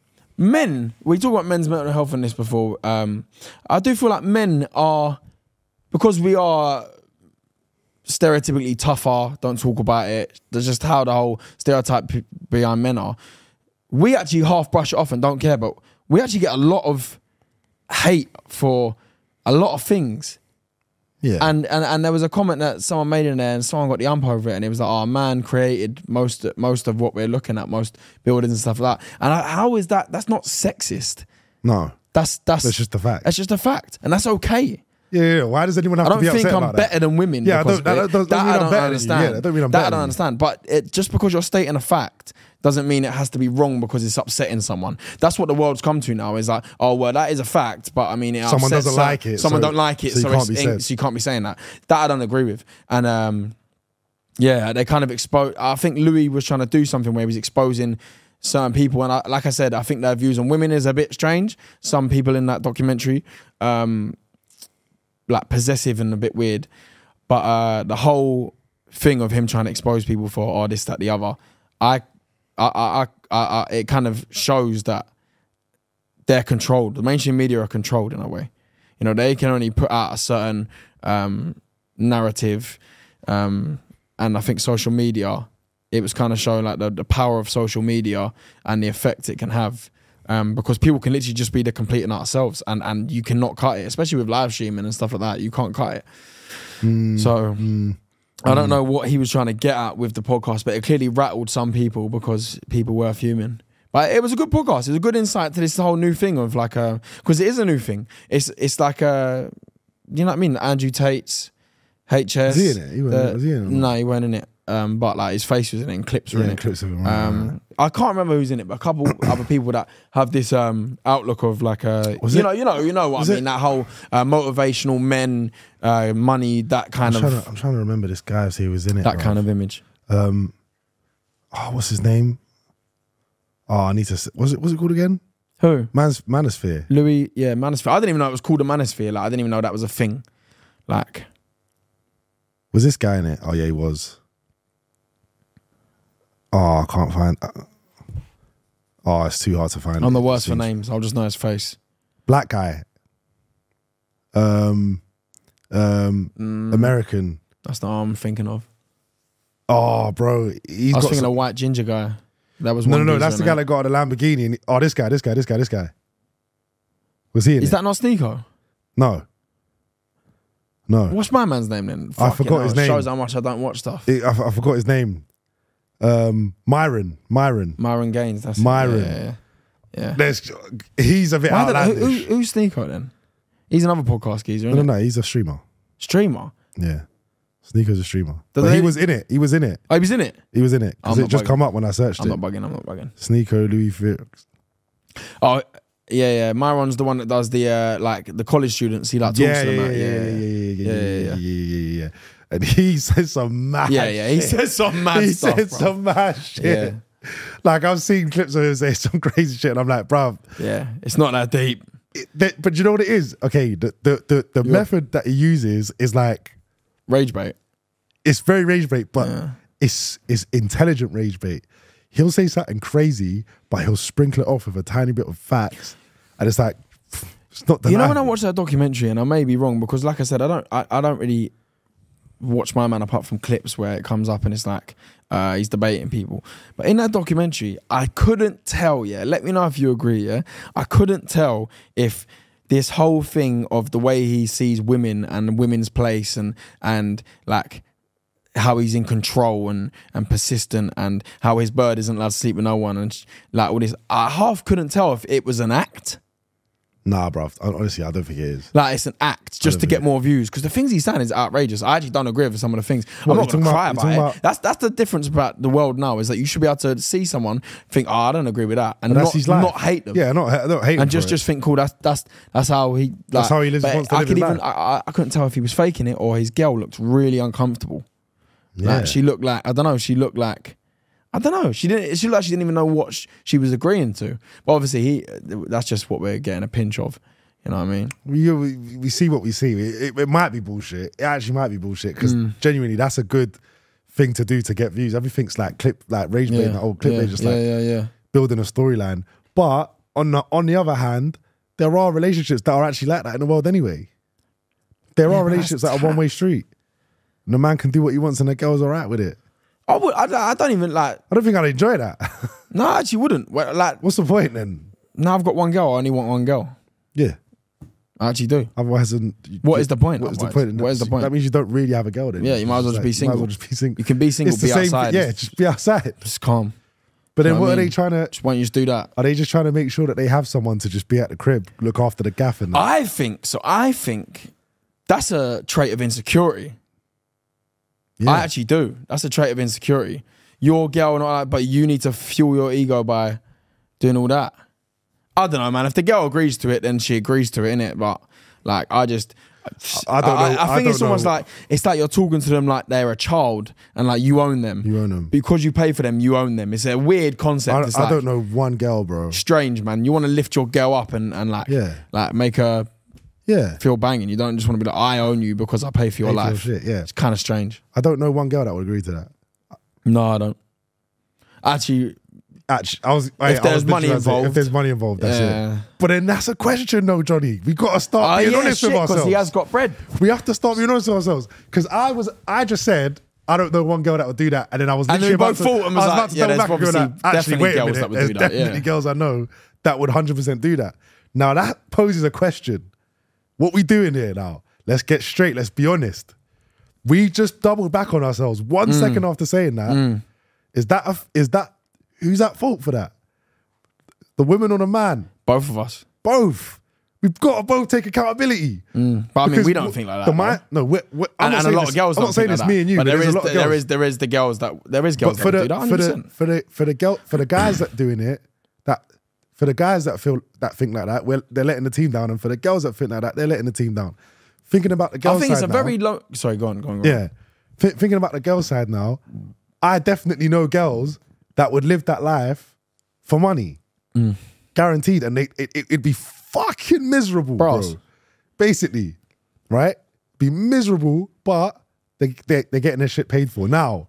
Men, we talk about men's mental health in this before. Um, I do feel like men are because we are stereotypically tougher, don't talk about it. That's just how the whole stereotype p- behind men are. We actually half brush it off and don't care, but we actually get a lot of hate for a lot of things. Yeah. And, and and there was a comment that someone made in there, and someone got the ump over it, and it was like, "Oh, man created most most of what we're looking at, most buildings and stuff like that." And I, how is that? That's not sexist. No. That's that's That's just a fact. That's just a fact, and that's okay. Yeah, yeah, yeah. Why does anyone have I to don't be upset think I'm about better that? than women. Yeah, I because don't- that- of it. that doesn't That mean I I'm don't better than you. understand. Yeah, that don't mean I'm That better I don't than you. understand. But it, just because you're stating a fact doesn't mean it has to be wrong because it's upsetting someone. That's what the world's come to now. Is like, oh well, that is a fact, but I mean, it Someone upsets doesn't some- like it, Someone so- don't like it, so you so, can't it's be in- said. so you can't be saying that. That I don't agree with. And um, yeah, they kind of expose. I think Louis was trying to do something where he was exposing certain people, and I, like I said, I think their views on women is a bit strange. Some people in that documentary, um, like possessive and a bit weird. But uh, the whole thing of him trying to expose people for oh this, that, the other, I, I, I, I, I, it kind of shows that they're controlled. The mainstream media are controlled in a way. You know, they can only put out a certain um, narrative, um, and I think social media, it was kind of showing like the, the power of social media and the effect it can have. Um, because people can literally just be the complete and utter selves, and, and you cannot cut it, especially with live streaming and stuff like that. You can't cut it. Mm, So mm, I don't know what he was trying to get at with the podcast, but it clearly rattled some people because people were fuming. But it was a good podcast. It was a good insight to this whole new thing of like a, because it is a new thing. It's it's like a, you know what I mean? Andrew Tate's H S. Was he in it? He wasn't- was he in it or not? No, he weren't in it. Um, but like his face was in it and clips were yeah, in it. clips of it. Right, Um, right. I can't remember who's in it, but a couple other people that have this um, outlook of like a, Was you it- know, you know, you know what was I mean. it- That whole uh, motivational men, uh, money, that kind I'm, of trying to, I'm trying to remember this guy who was in it. that bruv. kind of image. Um, oh, what's his name? Oh, I need to. s- Was it? What's it called again? Who? Mans, Manosphere. Louis, yeah, Manosphere. I didn't even know it was called a Manosphere. Like I didn't even know that was a thing. Like Was this guy in it? Oh yeah, he was. Oh, I can't find. Oh, it's too hard to find. I'm the it, worst it for seems. names. I'll just know his face. Black guy. Um, um, Mm, American. That's not what I'm thinking of. Oh, bro, he's I was got. thinking Some, a white ginger guy. That was no, one no, no. geezer, That's the innit? guy that got the Lamborghini. And he- oh, this guy, this guy, this guy, this guy. Was he in Is it? that not Sneeko? No. No. What's my man's name then? I Fucking forgot hell, his it name. Shows how much I don't watch stuff. I, I forgot his name. Um, Myron. Myron. Myron Gaines. That's it. Myron. Yeah, yeah, yeah. There's, he's a bit Why don't- who, outlandish. who, who's Sneeko then? He's another podcast geezer, No, isn't no, it? no. He's a streamer. Streamer. Yeah. Sneaker's a streamer. Does But they- he was in it. He was in it. Oh, he was in it? He was in it. Because I'm it not just bugging. come up when I searched I'm it. not bugging, I'm not bugging. Sneeko, Louis Felix. Oh, yeah, yeah. Myron's the one that does the, uh, like, the college students. He, like, talks Yeah, to yeah, them. yeah, out. yeah, yeah, yeah, Yeah, yeah, yeah, yeah, yeah, yeah, yeah. And he said some mad Yeah, yeah. He shit. said some mad He stuff, said bro. some mad shit. Yeah. Like, I've seen clips of him say some crazy shit, and I'm like, bruv. Yeah, it's not that deep. It, that, but you know what it is? Okay, the the the, the Yeah. method that he uses is like, Rage bait. it's very rage bait, but Yeah. it's it's intelligent rage bait. He'll say something crazy, but he'll sprinkle it off with a tiny bit of facts, and it's like, it's not. You know, when I deniable. watched that documentary, and I may be wrong because, like I said, I don't, I, I don't really watch my man apart from clips where it comes up and it's like uh, he's debating people. But in that documentary, I couldn't tell. Yeah, let me know if you agree. Yeah, I couldn't tell if this whole thing of the way he sees women and women's place and and like how he's in control and and persistent and how his bird isn't allowed to sleep with no one and sh- like all this. I half couldn't tell if it was an act. Nah, bruv. Honestly, I don't think it is. Like it's an act just don't to think get it- more views because the things he's saying is outrageous. I actually don't agree with some of the things. What, I'm you not gonna talking cry about- about, you it. talking about- That's that's the difference about the world now is that you should be able to see someone think, oh, I don't agree with that, and But that's not his life. not hate them. Yeah, not not hate him And for just it. just think, cool. That's that's that's how he. Like, That's how he lives- but wants to I live could his even life. I, I I couldn't tell if he was faking it or his girl looked really uncomfortable. yeah. Like she looked like I don't know. She looked like I don't know. She didn't. She looked like she didn't even know what sh- she was agreeing to. But obviously, he. That's just what we're getting a pinch of. You know what I mean? we, we we see what we see. It, it, it might be bullshit. It actually might be bullshit because Mm. genuinely, that's a good thing to do to get views. Everything's like clip, like rage bait, like old clip yeah, bait, just yeah, like yeah, yeah. building a storyline. But on the on the other hand, there are relationships that are actually like that in the world anyway. There Yeah, are but relationships that's that are one way street. And the man can do what he wants and the girl's all right with it. I would. I, don't- I don't even like. I don't think I'd enjoy that. No, I actually wouldn't. Well, like What's the point then? now, I've got one girl. I only want one girl. Yeah. I actually do. Otherwise, then, What is the point? What is the otherwise? point? What is the point? That means you don't really have a girl then. Yeah, you might as well just be You might single. as well just be single. You can be single, It's the be same outside. thing. Yeah, just be outside. Just calm. But then You know what what I are they mean? trying to? Just why don't you just do that? Are they just trying to make sure that they have someone to just be at the crib, look after the gaff and that? I think so. I think that's a trait of insecurity. Yeah. I actually do. That's a trait of insecurity. Your girl and all that, but you need to fuel your ego by doing all that. I don't know, man. If the girl agrees to it, then she agrees to it, innit? But like, I just, I don't know. I, I I think don't it's almost know. like it's like you're talking to them like they're a child, and like you own them. You own them. because you pay for them. You own them. It's a weird concept. I, it's I like don't know one girl, bro. strange, man. You want to lift your girl up and and like Yeah. like make her Yeah. feel banging. You don't just want to be like, I own you because I pay for your Pay for your life. shit, yeah. It's kind of strange. I don't know one girl that would agree to that. No, I don't. Actually, Actually, I was. I, I there's was money literally about to say, involved. if there's money involved, that's Yeah. it. But then that's a question, though, Johnny. We got to start oh being yeah, honest shit, with because ourselves. he has got bread. We have to start being honest with ourselves. Because I was, I just said, I don't know one girl that would do that, and then I was And literally then we about both to, thought and I was was like, about to yeah, double there's back and go obviously like, actually, definitely wait a girls minute. that would There's do that, definitely yeah. girls I know that would one hundred percent do that. Now that poses a question. What we doing here now? Let's get straight. Let's be honest. We just doubled back on ourselves one Mm. second after saying that. Is that a, is that who's at fault for that? The woman or the man? Both of us. Both. We've got to both take accountability. But I mean, Because we don't think like that. The though. man, no, we're, we're, I'm and, not and a saying lot this, of girls I'm don't not saying think it's like me that. and you, but but there there's is a lot of there girls. is there is the girls that there is girls But for that the would do that. for the one hundred percent. for the for the girl for the guys that doing it, that for the guys that feel that think like that, well, they're letting the team down, and for the girls that think like that, they're letting the team down. Thinking about the I girls think it's a side very now, low. Sorry, go on, go on. Go on. yeah. Th- thinking about the girls side now, I definitely know girls that would live that life for money, Mm. guaranteed, and they it, it, it'd be fucking miserable, Bros. bro. Basically, right? Be miserable, but they they they're getting their shit paid for now.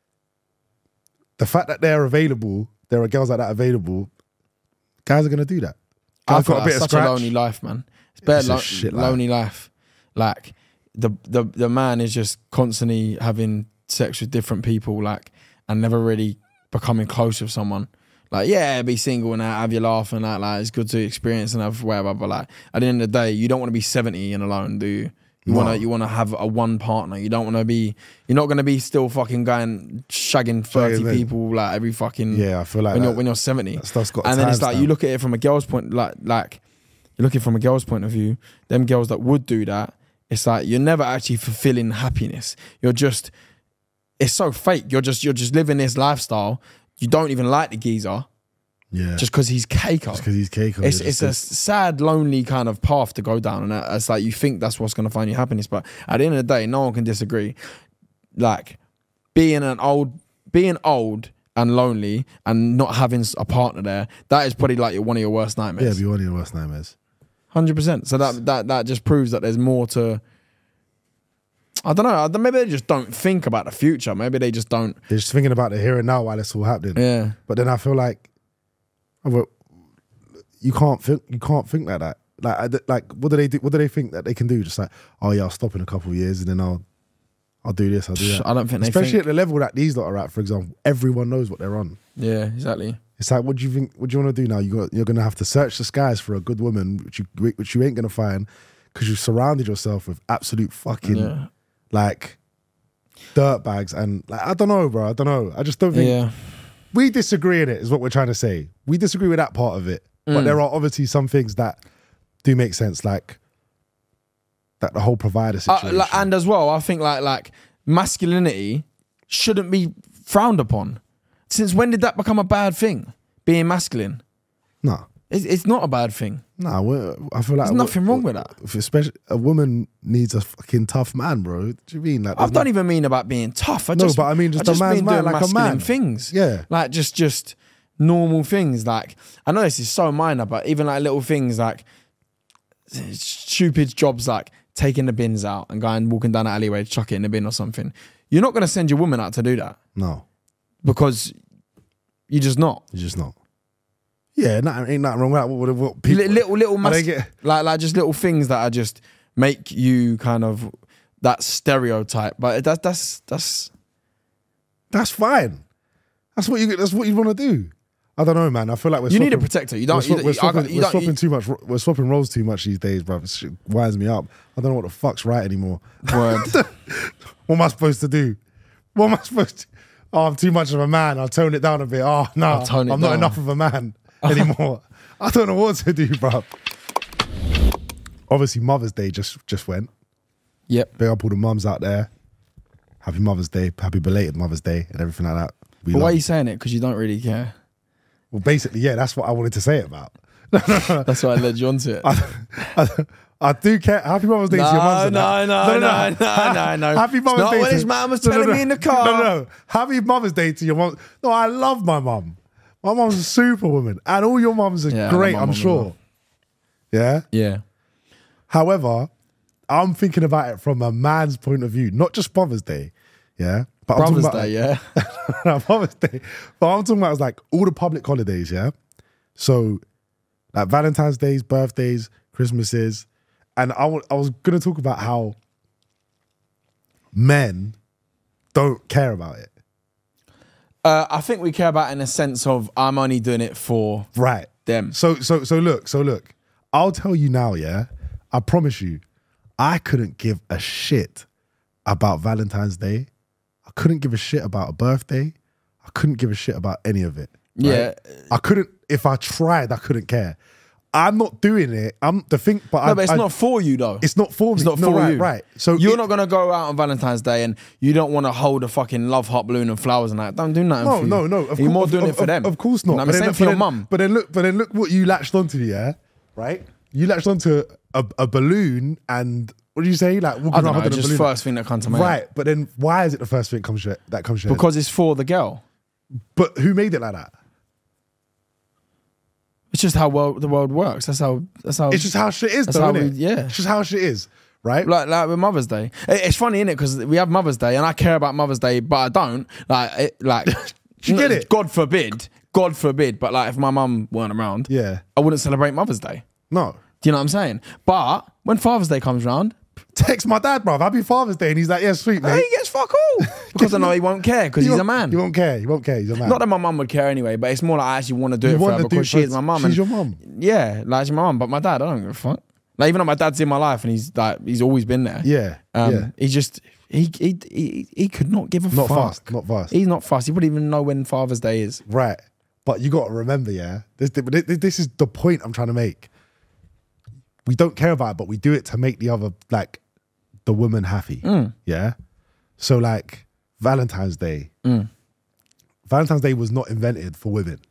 The fact that they're available, there are girls like that available. Guys are gonna do that. I Guys feel got a like bit of such a scratch. lonely life, man. It's better It's a lo- shit life. lonely life. Like the the the man is just constantly having sex with different people, like, and never really becoming close with someone. Like, yeah, be single and that, have your laugh and that. Like, it's good to experience and have whatever. But like, at the end of the day, you don't want to be seventy and alone, do you? You No. wanna you wanna have a one partner. You don't want to be. You're not gonna be still fucking going shagging thirty man. people like every fucking. Yeah, I feel like when that- you're when you're seventy. that stuff's got a and then it's like timestamp. you look at it from a girl's point, like like you're looking from a girl's point of view. Them girls that would do that, it's like you're never actually fulfilling happiness. You're just, it's so fake. You're just you're just living this lifestyle. You don't even like the geezer Yeah, just because he's Keiko. because he's Keiko. It's you're it's just a sad, lonely kind of path to go down, and it's like you think that's what's going to find you happiness, but at the end of the day, no one can disagree. Like being an old, being old and lonely and not having a partner there, that is probably like one of your worst yeah, nightmares. be one of your worst nightmares. Hundred percent. So that that that just proves that there's more to. I don't know. Maybe they just don't think about the future. Maybe they just don't. They're just thinking about the here and now while it's all happening. Yeah. But then I feel like, oh, well, you can't think. You can't think like that. Like, I d- like, what do they do? What do they think that they can do? Just like, oh yeah, I'll stop in a couple of years and then I'll, I'll do this. I'll do that. I don't think they Especially think. at the level that these lot are at. For example, everyone knows what they're on. Yeah, exactly. It's like, what do you think? What do you want to do now? You got, you're gonna have to search the skies for a good woman, which you, which you ain't gonna find, because you've surrounded yourself with absolute fucking Yeah. like dirt bags and like I don't know, bro. I don't know. I just don't think Yeah. we disagree in it. Is what we're trying to say. We disagree with that part of it, Mm. but there are obviously some things that do make sense, like that the whole provider Uh, situation. like, and as well, I think like like masculinity shouldn't be frowned upon. Since when did that become a bad thing? Being masculine, no, it's, it's not a bad thing. no. we're- I feel like There's nothing wrong with that. If especially a woman needs a fucking tough man, bro. What do you mean? Like, I there's don't even mean about being tough. I No, just, but I mean just I a man's mean man, doing like a masculine man. things. Yeah. like just just normal things. Like I know this is so minor, but even like little things like stupid jobs like taking the bins out and going walking down the alleyway to chuck it in the bin or something. You're not going to send your woman out to do that no. because you're just not. You're just not. Yeah, nothing, ain't nothing wrong with that. What, what, what people, Li- little little I mas- don't get- like like just little things that are just make you kind of that stereotype. But that's that's that's That's fine. That's what you. That's what you want to do. I don't know, man. I feel like we're you swapping, need a protector. You don't. We're, swa- you, we're I swapping, got- you we're don't- swapping you- too much. We're swapping roles too much these days, bro. It shit winds me up. I don't know what the fuck's right anymore. Word. What am I supposed to do? What am I supposed to? Oh, I'm too much of a man. I'll tone it down a bit. Oh no, I'll tone it I'm not down. enough of a man anymore. I don't know what to do, bro. Obviously, Mother's Day just just went. Yep. Big up all the mums out there. Happy Mother's Day. Happy belated Mother's Day and everything like that. We But why love are you you. saying it? Because you don't really care. Well, basically, yeah, that's what I wanted to say it about. That's why I led you onto it. I, I, I do care. Happy Mother's Day to your No, mums. and no, that. no, no, no, no, no. Happy It's Mother's not Day. what to- his mum was No, no, telling no. me in the car. No, no. Happy Mother's Day to your mum. No, I love my mum. My mum's a superwoman, and all your mums are Yeah, I love great. my I'm mum as sure. well. Yeah. Yeah. However, I'm thinking about it from a man's point of view, not just Mother's Day. Yeah. But I'm Brother's talking Day, about, yeah. Mother's Day. But I'm talking about is like all the public holidays, yeah? So like Valentine's Days, birthdays, Christmases. And I wa- I was going to talk about how men don't care about it. Uh, I think we care about it in a sense of I'm only doing it for Right. them. So so so look, so look. I'll tell you now, yeah? I promise you, I couldn't give a shit about Valentine's Day. I couldn't give a shit about a birthday. I couldn't give a shit about any of it. right? Yeah. I couldn't, if I tried, I couldn't care. I'm not doing it. I'm the thing, but No, I, but it's I- not for you though. it's not for me. It's not No, for right, you. Right. So you're it- not gonna go out on Valentine's Day and you don't want to hold a fucking love heart balloon and flowers and that. Don't do nothing No, for you. no, no. Of You're cour- more of- doing of, it for of- them. Of course not. You know what But I'm then- saying but for your then- mum. But then look, but then look what you latched onto, yeah? Right? You latched onto a, a balloon and what do you say? Like walking I don't around know. holding a Just balloon. first thing that comes to mind. Right, but then why is it the first thing that comes to, that comes to your head? Because it's for the girl. But who made it like that? It's just how world, the world works. That's how. That's how. It's just how shit is, That's though, how innit? we- yeah. It's just how shit is, right? like like with Mother's Day. It- It's funny, innit? Because we have Mother's Day, and I care about Mother's Day, but I don't. Like, it, like. Do you get it? God forbid. God forbid. But like, if my mum weren't around, Yeah. I wouldn't celebrate Mother's Day. No. Do you know what I'm saying? But when Father's Day comes around, Text my dad, bruv. Happy Father's Day. And he's like, yeah, sweet, mate. he gets fuck all because I know he won't care because He he's a won't- man. He won't care. He won't care. He's a man. Not that my mum would care anyway, but it's more like I actually want to do You it for want her to do because it she for- is my mum. she's and- your mum. Yeah, like she's my mum, but my dad, I don't give a fuck. Like even though my dad's in my life and he's like he's always been there. Yeah. Um, yeah. He just he, he he he could not give a Not fuck. fast. Not fast. He's not fast. He wouldn't even know when Father's Day is. Right. But you got to remember, yeah, this, this, this is the point I'm trying to make. We don't care about it, but we do it to make the other, like, the woman happy. Mm. Yeah? So, like, Valentine's Day. Valentine's Day was not invented for women.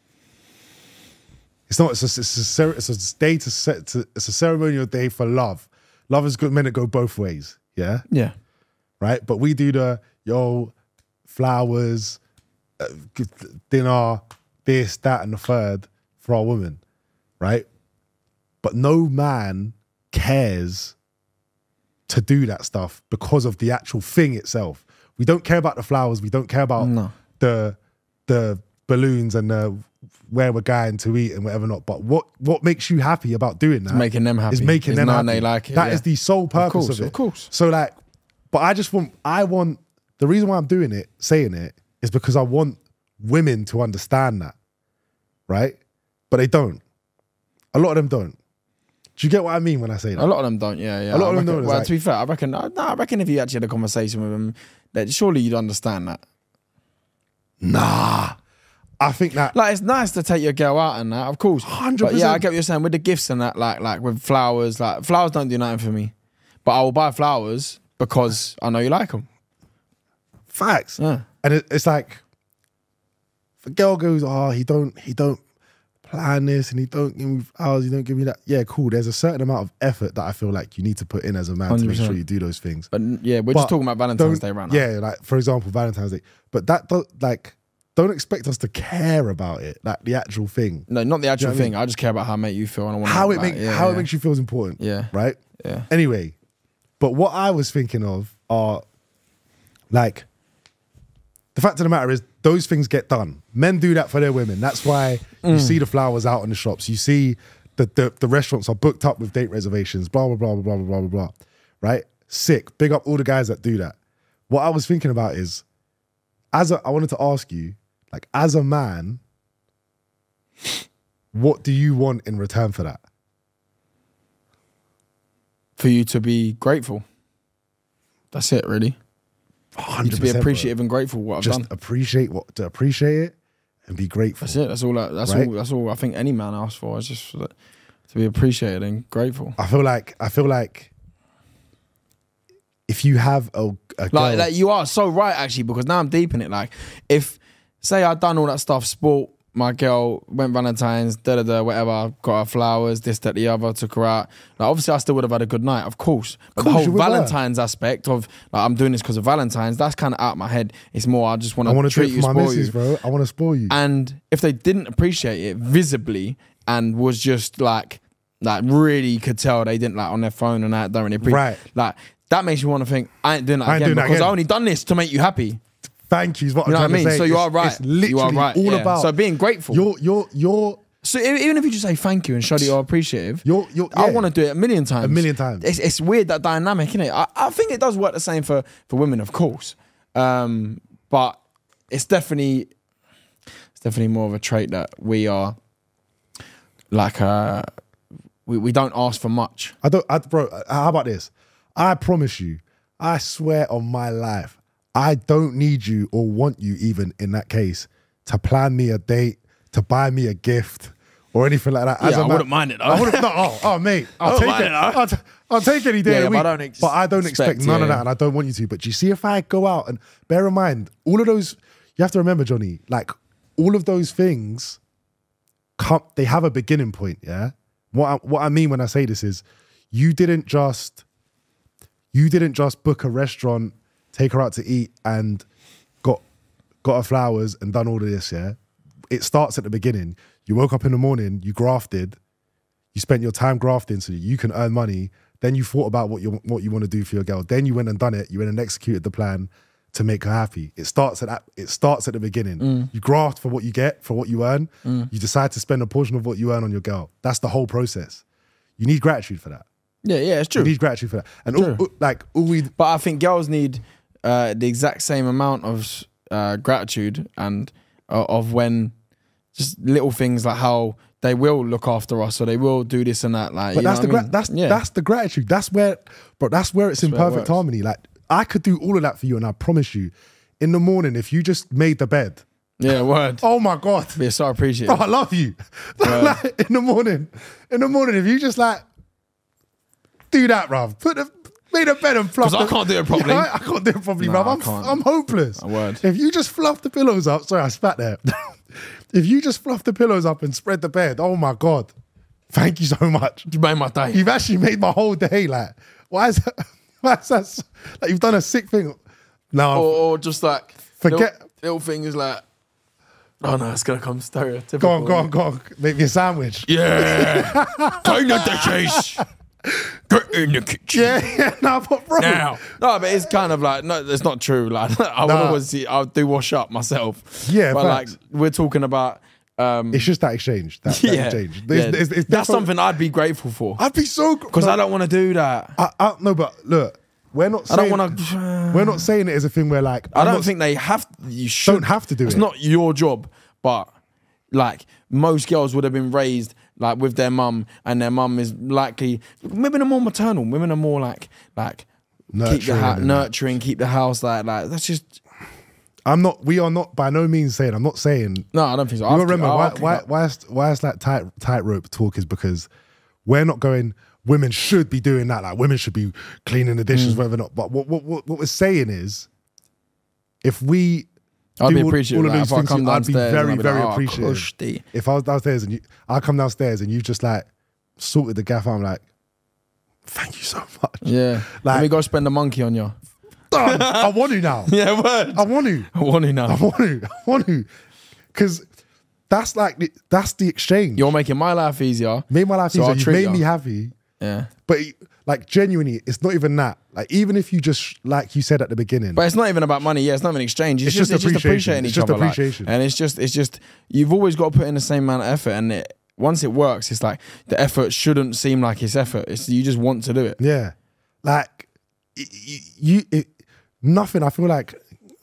It's not, it's a, it's a, cer- it's a day to set, to, it's a ceremonial day for love. Love is good, meant to go both ways. Yeah? Yeah. Right? But we do the, yo, flowers, uh, dinner, this, that, and the third for our woman, right? But no man cares to do that stuff because of the actual thing itself. We don't care about the flowers. We don't care about No. the the balloons and the where we're going to eat and whatever not. But what what makes you happy about doing that? making them happy. Is making Is them knowing happy. they like it, That yeah. is the sole purpose course, of it. of course. So like, but I just want, I want, the reason why I'm doing it, saying it, is because I want women to understand that, right? But they don't. A lot of them don't. Do you get what I mean when I say that? A lot of them don't. Yeah, yeah. A lot I of them reckon- don't, it's Well, like- to be fair, I reckon. No, I reckon if you actually had a conversation with them, that surely you'd understand that. Nah. I think that, Like it's nice to take your girl out and that, of course. one hundred But yeah, I percent. get what you're saying with the gifts and that. Like, like with flowers. Like flowers don't do nothing for me, but I will buy flowers because I know you like them. facts. Yeah. And it, it's like, if a girl goes, oh, he don't, he don't plan this and he don't give me flowers, he don't give me that. Yeah, cool. There's a certain amount of effort that I feel like you need to put in as a man to make one hundred percent. sure you do those things. But yeah, we're But just talking about Valentine's don't- Day right now. Yeah, like for example, Valentine's Day. But that don't, like, don't expect us to care about it, like the actual thing. No, not the actual know what I thing. I just care about how it make you feel. And I want How it like, make, yeah, how yeah. it makes you feel is important. Yeah. Right? Yeah. Anyway, but what I was thinking of are like, the fact of the matter is those things get done. Men do that for their women. That's why Mm. you see the flowers out in the shops. You see the, the the restaurants are booked up with date reservations, blah blah blah blah blah blah blah blah. Right? Sick. Big up all the guys that do that. What I was thinking about is, as a, I wanted to ask you, like, as a man, what do you want in return for that? For you to be grateful. That's it, really. one You hundred to be percent, appreciative bro. and grateful what I've Just done. appreciate what to appreciate it and be grateful. That's it. That's all. I, that's Right? all. That's all. I think any man asks for is just for that, to be appreciated and grateful. I feel like I feel like if you have a, a girl, Like, like you are so right, actually, because now I'm deep in it. Like, if say I'd done all that stuff, sport my girl, went Valentine's, da da da, whatever, got her flowers, this, that, the other, took her out. Like, obviously, I still would have had a good night, of course. But Of course the you whole would have. Valentine's aspect of like I'm doing this because of Valentine's, that's kind of out of my head. It's more I just want I want to to do treat it you, for my spoil missus, you. bro. I want to spoil you. And if they didn't appreciate it visibly and was just like, like really could tell they didn't like on their phone and that, don't really appreciate, Right. like that makes you want to think I ain't doing that I ain't again doing that because again. I only done this to make you happy. Thank you is what You know I'm what I trying mean? to say. So you It's- are right. It's literally You are right. all yeah. about. So being grateful. You're you're you're So e- even if you just say thank you and show that you're appreciative, You're- you're- I yeah. want to do it a million times. A million times. It's, it's weird, that dynamic, isn't it? I, I think it does work the same for, for women, of course. Um, but it's definitely it's definitely more of a trait that we are like uh, we, we don't ask for much. I don't, I, bro. How about this? I promise you, I swear on my life, I don't need you or want you even in that case to plan me a date, to buy me a gift or anything like that. As Yeah, a I man- wouldn't mind it, though. I wouldn't. No, oh, oh, mate, I'll don't take mind it. it, though. I'll, t- I'll take any day Yeah, of the but I week. don't ex- but I don't expect, expect, none of yeah. that, and I don't want you to. But you see, if I go out and bear in mind all of those, you have to remember, Johnny, like all of those things, come, they have a beginning point. Yeah. What I, what I mean when I say this is, you didn't just, you didn't just book a restaurant, take her out to eat, and got got her flowers and done all of this. Yeah. It starts at the beginning. You woke up in the morning, you grafted, you spent your time grafting so you can earn money. Then you thought about what you what you want to do for your girl. Then you went and done it. You went and executed the plan to make her happy. It starts at that, it starts at the beginning. Mm. You graft for what you get, for what you earn. You decide to spend a portion of what you earn on your girl. That's the whole process. You need gratitude for that. Yeah, yeah, it's true. You need gratitude for that. And all, True. all- like all we But I think girls need uh, the exact same amount of uh, gratitude and uh, of when just little things like how they will look after us or they will do this and that. Like, But you know that's the what I gra- mean? that's Yeah. that's the gratitude. That's where, bro. That's where it's in where it perfect works. harmony. Like I could do all of that for you, and I promise you, in the morning, if you just made the bed, yeah, word. oh my god, Be so appreciative. bro, I love you. Like, in the morning, in the morning, if you just like do that, bruv, put the made a bed and fluff. 'Cause I the- can't do it properly. Yeah, I, I can't do it properly, Nah, bruv. I I'm can't. I'm hopeless. A word. If you just fluff the pillows up, sorry, I spat there. If you just fluff the pillows up and spread the bed, oh my god, thank you so much. You made my day. You've actually made my whole day. Like, why is that? Why is that? so- Like, you've done a sick thing. No, or, or just like Forget- little, little things like, oh no, it's gonna come stereotypical. go on, go on, go on. Make me a sandwich. Yeah, clean the dishes. Get in the kitchen. Yeah, yeah. No, but bro, Now, no, but it's kind of like no, it's not true. Like I would Nah. always see, I do wash up myself. Yeah, but facts. like we're talking about, um, it's just that exchange. That, that yeah, exchange. yeah. It's- it's- it's that's definitely- something I'd be grateful for I'd be so because no, I don't want to do that. I, I, no, but look, we're not. I Saying, don't want to. We're not saying it as a thing where like I I'm don't not- think they have. You should Don't have to do it's it. It's not your job, but like most girls would have been raised like with their mum, and their mum is likely. Women are more maternal. Women are more like like keep the Nurturing house and- nurturing, keep the house like like. That's just I'm not. We are not by no means saying. I'm not saying. no. I don't think so. You I'll- remember I'll- why? I'll- Why? Why is, why is that tight tightrope talk is because we're not going. Women should be doing that. Like women should be cleaning the dishes, Mm. whether or not. But what what what, what we're saying is, if we I'd do be all- appreciative. all of like, those if I things, come I'd be downstairs, very and I'd be very like, oh, appreciative. Kushti. If I was downstairs and you, I come downstairs and you just like sorted the gaff, I'm like, thank you so much. Yeah, Like- let me go spend a monkey on you. Done. I want to now. Yeah, word. I want to. I want to I know. want to. I want to. Because that's like the, that's the exchange. You're making my life easier. made my life So easier. I'll You treat made you. me happy. Yeah. But like genuinely, it's not even that. Like even if you just like you said at the beginning, But it's not even about money. Yeah, it's not an exchange. It's, It's just, just it's just appreciation. appreciating It's each just other. like, appreciation. and it's just it's just you've always got to put in the same amount of effort. And it, once it works, it's like the effort shouldn't seem like it's effort. It's you just want to do it. Yeah, like you, you it, nothing. I feel like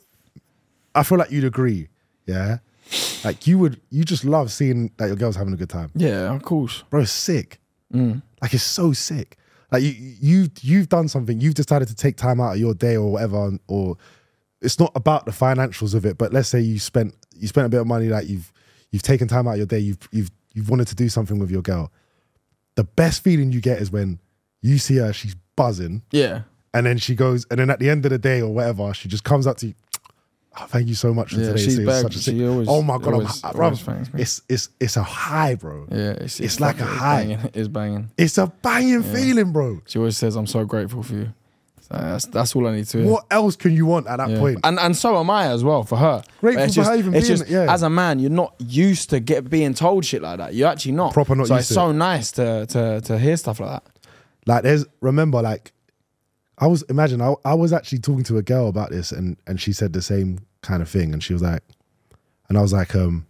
I feel like you'd agree. Yeah, like you would. You just love seeing that your girl's having a good time. Yeah, of course, bro. It's sick. Mm. Like it's so sick. Like you, you, you've done something. You've decided to take time out of your day or whatever, or it's not about the financials of it. But let's say you spent you spent a bit of money. Like you've you've taken time out of your day. You've you've you've wanted to do something with your girl. The best feeling you get is when you see her. She's buzzing. Yeah. And then she goes, and then at the end of the day or whatever, she just comes up to you. Oh, thank you so much for Yeah, today. she's So back. such a sick, She always- oh my god, always- I'm, bro, always thanks me. it's it's it's a high, bro. Yeah, it's, It's like a fucking- high. Banging. It's banging. It's a banging feeling, bro. She always says, "I'm so grateful for you." So that's that's all I need to hear. What else can you want at that Yeah. point? And and so am I as well for her. Grateful But it's for just, her even it's being- just yeah. as a man, you're not used to get being told shit like that. You're actually not. Proper not so used it's to so it. nice to to to hear stuff like that. Like there's, remember, like I was, imagine, I, I was actually talking to a girl about this and and she said the same kind of thing. And she was like, and I was like, um,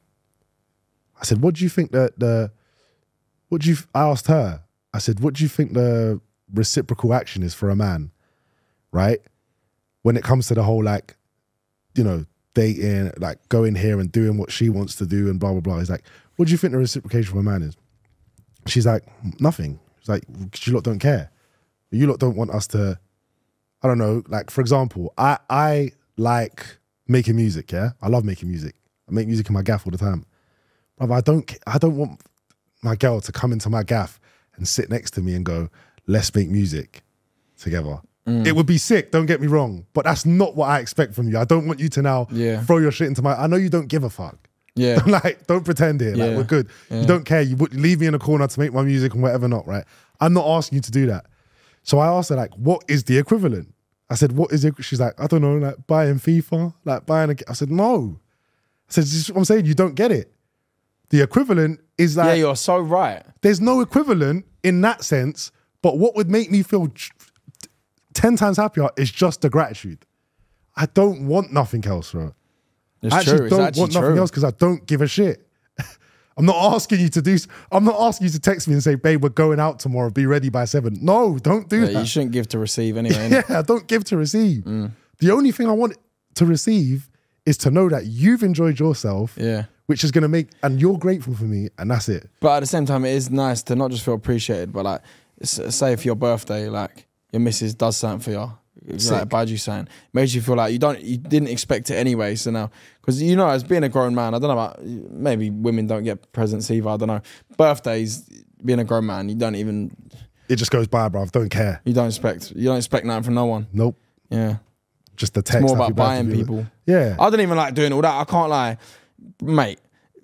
I said, what do you think that the, what do you, I asked her, I said, what do you think the reciprocal action is for a man, right? When it comes to the whole, like, you know, dating, like going here and doing what she wants to do and blah, blah, blah. He's like, what do you think the reciprocation for a man is? She's like, nothing. She's like, because you lot don't care. You lot don't want us to, I don't know, like, for example, I, I like making music, yeah? I love making music. I make music in my gaff all the time. Brother, I don't, I don't want my girl to come into my gaff and sit next to me and go, let's make music together. Mm. It would be sick, don't get me wrong, but that's not what I expect from you. I don't want you to now Yeah. throw your shit into my, I know you don't give a fuck. Yeah. Like, don't pretend here, like, Yeah. we're good. Yeah. You don't care, you would leave me in a corner to make my music and whatever not, right? I'm not asking you to do that. So I asked her, like, what is the equivalent? I said, what is it? She's like, I don't know, like buying FIFA, like buying a, I said, no. I said, this is what I'm saying, you don't get it. The equivalent is like, Yeah, you're so right. there's no equivalent in that sense, but what would make me feel t- t- ten times happier is just the gratitude. I don't want nothing else, bro. It's I actually true. It's don't actually want nothing true. else because I don't give a shit. I'm not asking you to do, I'm not asking you to text me and say, babe, we're going out tomorrow, be ready by seven. No, don't do Yeah, that. you shouldn't give to receive anyway. innit? Yeah, I don't give to receive. Mm. The only thing I want to receive is to know that you've enjoyed yourself, Yeah. which is going to make, and you're grateful for me, and that's it. But at the same time, it is nice to not just feel appreciated, but like, s- say for your birthday, like your missus does something for you, it's like Sick. buys you something, makes you feel like you don't, you didn't expect it anyway. So now, because you know, as being a grown man, I don't know about, maybe women don't get presents either. I don't know. Birthdays, being a grown man, you don't even, It just goes by, bruv. Don't care. you don't expect, you don't expect nothing from no one. Nope. Yeah, Just the text. it's more happy about birthday buying to you. people. Yeah. I don't even like doing all that. I can't lie, mate.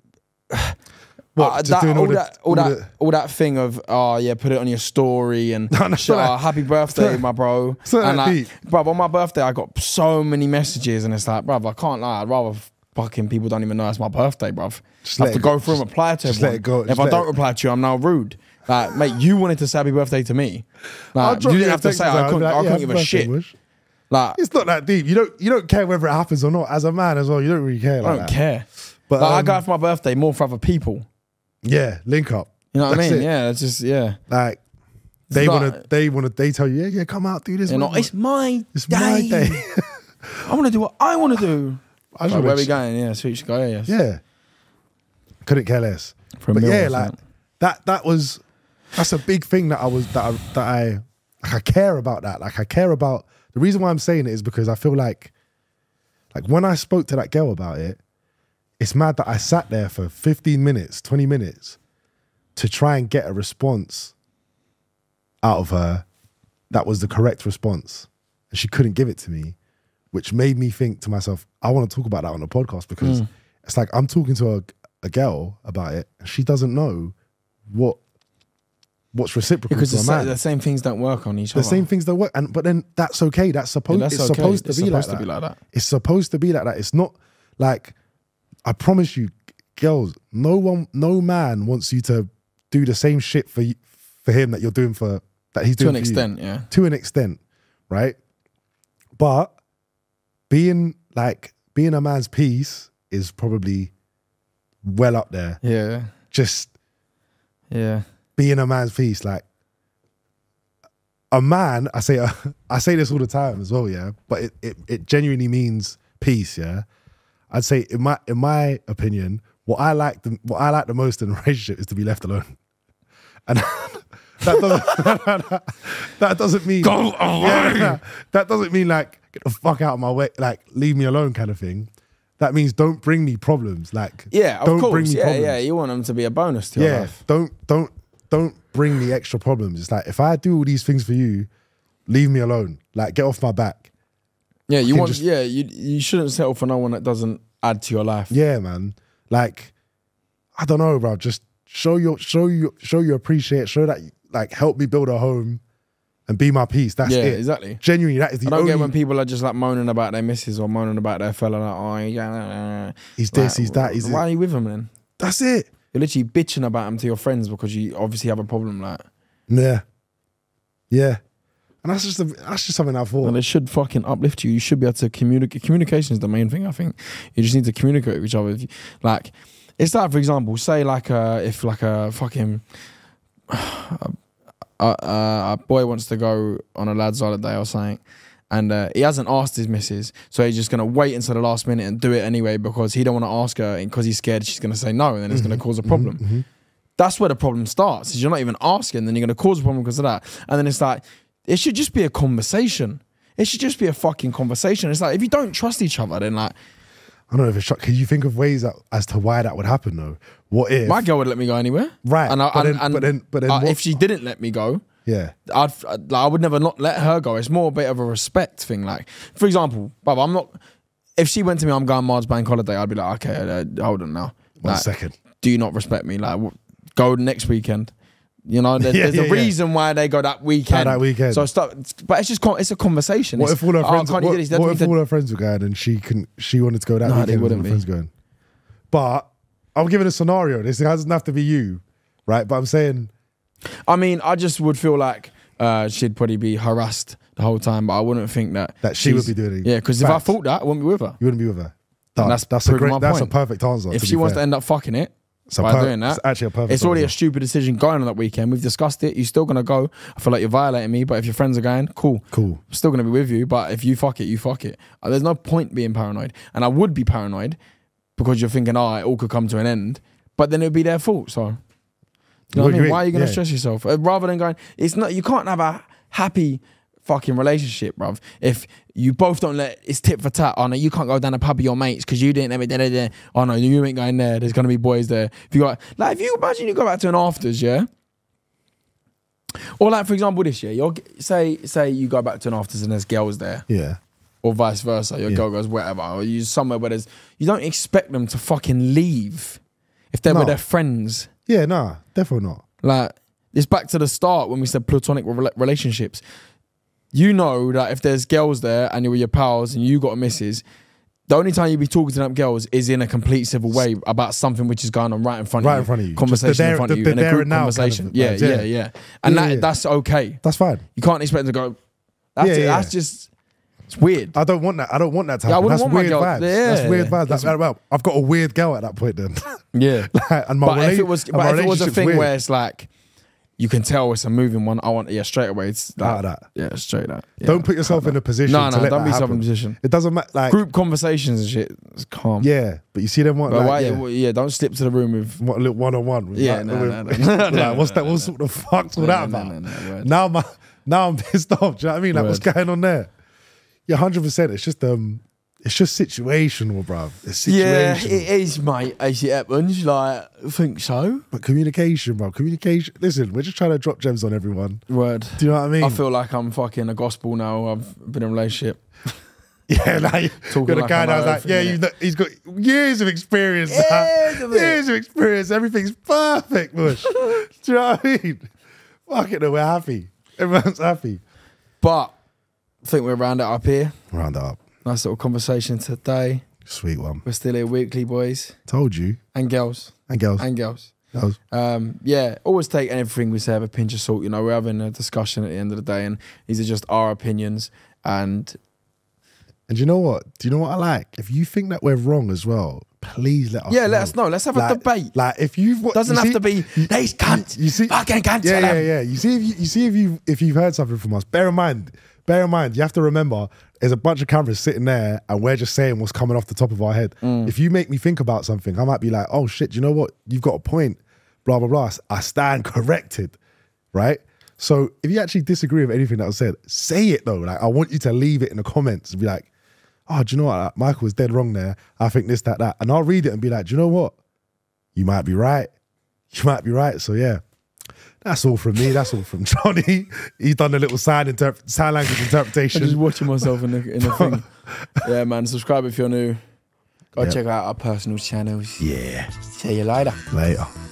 What, Uh, just that, doing all, all the- that, all, all that, the- all that thing of, oh yeah, put it on your story and No, no, shit, no. oh, happy birthday, my bro. It's not and that like, deep. bruv, on my birthday, I got so many messages, and it's like, bruv, I can't lie. I'd rather fucking people don't even know it's my birthday, bruv. Just I let have to it go go. through and Just- reply to just everyone. let it go. If Just I let don't it- reply to you, I'm now rude. Like, mate, you wanted to say happy birthday to me. I'll Like, drop you you didn't a have to text say. and I I'll be couldn't, like, I yeah, couldn't give a happy shit. birthday, Bush. Like, It's not that deep. You don't you don't care whether it happens or not. As a man as well, you don't really care I like don't that. care. But Like, I um, go out for my birthday more for other people. yeah, link up. You know what I That's mean? it. Yeah, it's just yeah. Like they not- want to, they want to, they tell you, yeah, yeah, come out, do this. You know, whatever. it's my It's day. my day. I want to do what I want to do. I just Like, where wanna we ch- going? Yeah, so you should go. Yeah, yes. Yeah, couldn't care less. For a But meal yeah, or like something. that. That was that's a big thing that I was that I, that I like. I care about that. Like I care about the reason why I'm saying it is because I feel like like when I spoke to that girl about it, it's mad that I sat there for fifteen minutes, twenty minutes to try and get a response out of her that was the correct response, and she couldn't give it to me, which made me think to myself, I want to talk about that on the podcast because it's like I'm talking to a, a girl about it and she doesn't know what what's reciprocal Because to the, a sa- man. the same things don't work on each The other. same things that work, and but then that's okay. That's supposed. Yeah, that's it's okay. supposed to It's be supposed like to that. be like that. It's supposed to be like that. It's not like I promise you, girls. No one, no man wants you to do the same shit for you, for him that you're doing for that he's To doing an for you. extent, yeah. To an extent, right? But being like being a man's piece is probably well up there. Yeah. Just Yeah. being a man's piece. Like a man, I say I say this all the time as well, yeah. But it, it, it genuinely means peace, yeah. I'd say in my in my opinion, what I like the what I like the most in a relationship is to be left alone. And that doesn't that doesn't mean Go away. Yeah, that doesn't mean like get the fuck out of my way, like leave me alone kind of thing. That means don't bring me problems. Like Yeah, of don't course. bring me yeah, problems. yeah. You want them to be a bonus to your Yeah, life. don't don't don't bring me extra problems. It's like if I do all these things for you, leave me alone. Like get off my back. Yeah, you can want. just- yeah, you you shouldn't settle for no one that doesn't add to your life. Yeah, man. Like I don't know, bro. Just show your show you show you appreciate. Show that like help me build a home and be my peace. That's Yeah, it. exactly. Genuinely, that is the I don't only. get when people are just like moaning about their missus or moaning about their fella. Like, oh, yeah, he's like, this, he's that, he's. Why are you with him then? That's it. You're literally bitching about him to your friends because you obviously have a problem. Like, Yeah, yeah. And that's just a, that's just something I thought. and it should fucking uplift you. You should be able to communicate. Communication is the main thing. I think you just need to communicate with each other. If you- Like, it's like, for example, say like uh, if like a fucking a, a, a boy wants to go on a lad's holiday or something, and uh, he hasn't asked his missus, so he's just gonna wait until the last minute and do it anyway because he don't want to ask her and because he's scared she's gonna say no, and then it's gonna cause a problem. Mm-hmm. That's where the problem starts. Is you're not even asking, then you're gonna cause a problem because of that, and then it's like it should just be a conversation. It should just be a fucking conversation. It's like if you don't trust each other, then like I don't know if it's. Can you think of ways that, as to why that would happen though? What if? my girl would let me go anywhere, Right, And, I, but and, then- and but then- but then uh, what- if she didn't let me go, yeah, I'd, I'd like, I would never not let her go. It's more a bit of a respect thing. Like, for example, Bob, I'm not. If she went to me, I'm going Mars Bank holiday. I'd be like, okay, uh, hold on now. one Like, second. do you not respect me? Like, w- go next weekend. You know, there's, Yeah, there's yeah, a yeah. reason why they go that weekend. that weekend. So stop. But it's just con- it's a conversation. What It's, if all her oh, friends? can't you what do this? They what don't if need to- all her friends were going and she can she wanted to go that No, they weekend? with all wouldn't her friends be. going. But I'm giving a scenario. This doesn't have to be you, right? But I'm saying, I mean, I just would feel like uh, she'd probably be harassed the whole time, but I wouldn't think that That she would she's- be doing it. Yeah, because if I Facts. thought that, I wouldn't be with her. you wouldn't be with her. Done. that's That's, a proving great. my That's point. a perfect answer. If to she be wants fair. to end up fucking it It's a by per- doing that, it's actually a perfect it's already a answer. stupid decision going on that weekend. We've discussed it. You're still gonna go. I feel like you're violating me, but if your friends are going, cool. Cool. I'm still gonna be with you. But if you fuck it, you fuck it. Uh, There's no point being paranoid, and I would be paranoid because you're thinking, oh, it all could come to an end. But then it would be their fault. So, you know Well, what I mean? you- Why are you gonna yeah. stress yourself Uh, rather than going? It's not. You can't have a happy fucking relationship, bruv. If you both don't let it's tit for tat. Oh no, you can't go down the pub with your mates because you didn't let me. Da, da, da. Oh no, you ain't going there. There's gonna be boys there. If you got like, if you imagine you go back to an afters, yeah. Or like for example, this year, you're say say you go back to an afters and there's girls there, Yeah. or vice versa. Your Yeah. girl goes wherever, or you somewhere where there's. You don't expect them to fucking leave if they're No. with their friends. Yeah. Nah. Definitely not. Like, it's back to the start when we said platonic rela- relationships. You know that if there's girls there and you're with your pals and you got a missus, the only time you be talking to them girls is in a complete civil way about something which is going on right in front Right of you. in front of you. Just Conversation the there- in front the- of you. the In a there group and now kind of conversation. yeah, vibes, yeah, yeah. yeah, And Yeah, that, yeah. that's okay. That's fine. You can't expect them to go, that's, Yeah, it, yeah. that's just, it's weird. I don't want that. I don't want that to Yeah, I happen. wouldn't That's want my weird girl- vibes. yeah. That's weird vibes. That's, That's- well, I've got a weird girl at that point then. Yeah. and my But if rela- it was, and my but if it was a relationship's thing weird. where it's like, you can tell it's a moving one, I want, yeah, straight away. It's Like like, that. yeah, straight that. Yeah, Don't put yourself cut in that. a position No, to no, let don't that be yourself in a happen. position. It doesn't matter. Like, Group conversations and shit, it's calm. yeah, but you see them one, But like, why, yeah, yeah. don't slip to the room with. what, a little one on one. Yeah, like, no, with- no, no, no, like, no, what's no, that? no, What sort of fuck's all No, that no, about? no, no, no, word. Now, my, now I'm pissed off. Do you know what I mean? Like, what's Word. going on there? Yeah, hundred percent. It's just um, it's just situational, bruv. It's Yeah, situational. it is, mate. As it happens, like, I think so. But communication, bro. Communication. Listen, we're just trying to drop gems on everyone. Word. Do you know what I mean? I feel like I'm fucking a gospel now. I've been in a relationship. Yeah, like Talking you're the like guy I know that was like, yeah, everything, you've, he's got years of experience. Years of it. years of experience. Everything's perfect, Bush. Do you know what I mean? Fuck it, though, we're happy. Everyone's happy. But I think we'll round it up here. Round it up. Nice little conversation today. Sweet one. We're still here weekly, boys Told you. and girls. And girls. And girls. girls. Um, yeah, always take everything we say with a pinch of salt. You know, we're having a discussion at the end of the day, and these are just our opinions. And And do you know what? Do you know what I like? If you think that we're wrong as well, please let us Yeah, know. let us know. Let's have a Like- debate. Like if you've wa- Doesn't you have see- to be these cunts. You see, fucking cunts. yeah, tell yeah, them. yeah. You see, if you, you see if you if you've heard something from us, bear in mind, bear in mind, you have to remember, there's a bunch of cameras sitting there, and we're just saying what's coming off the top of our head. Mm. If you make me think about something, I might be like, oh shit, you know what? You've got a point. Blah blah blah. I stand corrected, right? So if you actually disagree with anything that was said, say it though. Like I want you to leave it in the comments and be like, oh, do you know what? Michael was dead wrong there. I think this, that, that, and I'll read it and be like, do you know what? You might be right. You might be right. So yeah, that's all from me. That's all from Johnny. He's done a little sign interp- sign language I'm interpretation. just watching myself in the in the thing. Yeah, man. Subscribe if you're new. Go Yep. check out our personal channels. Yeah. See you later. Later.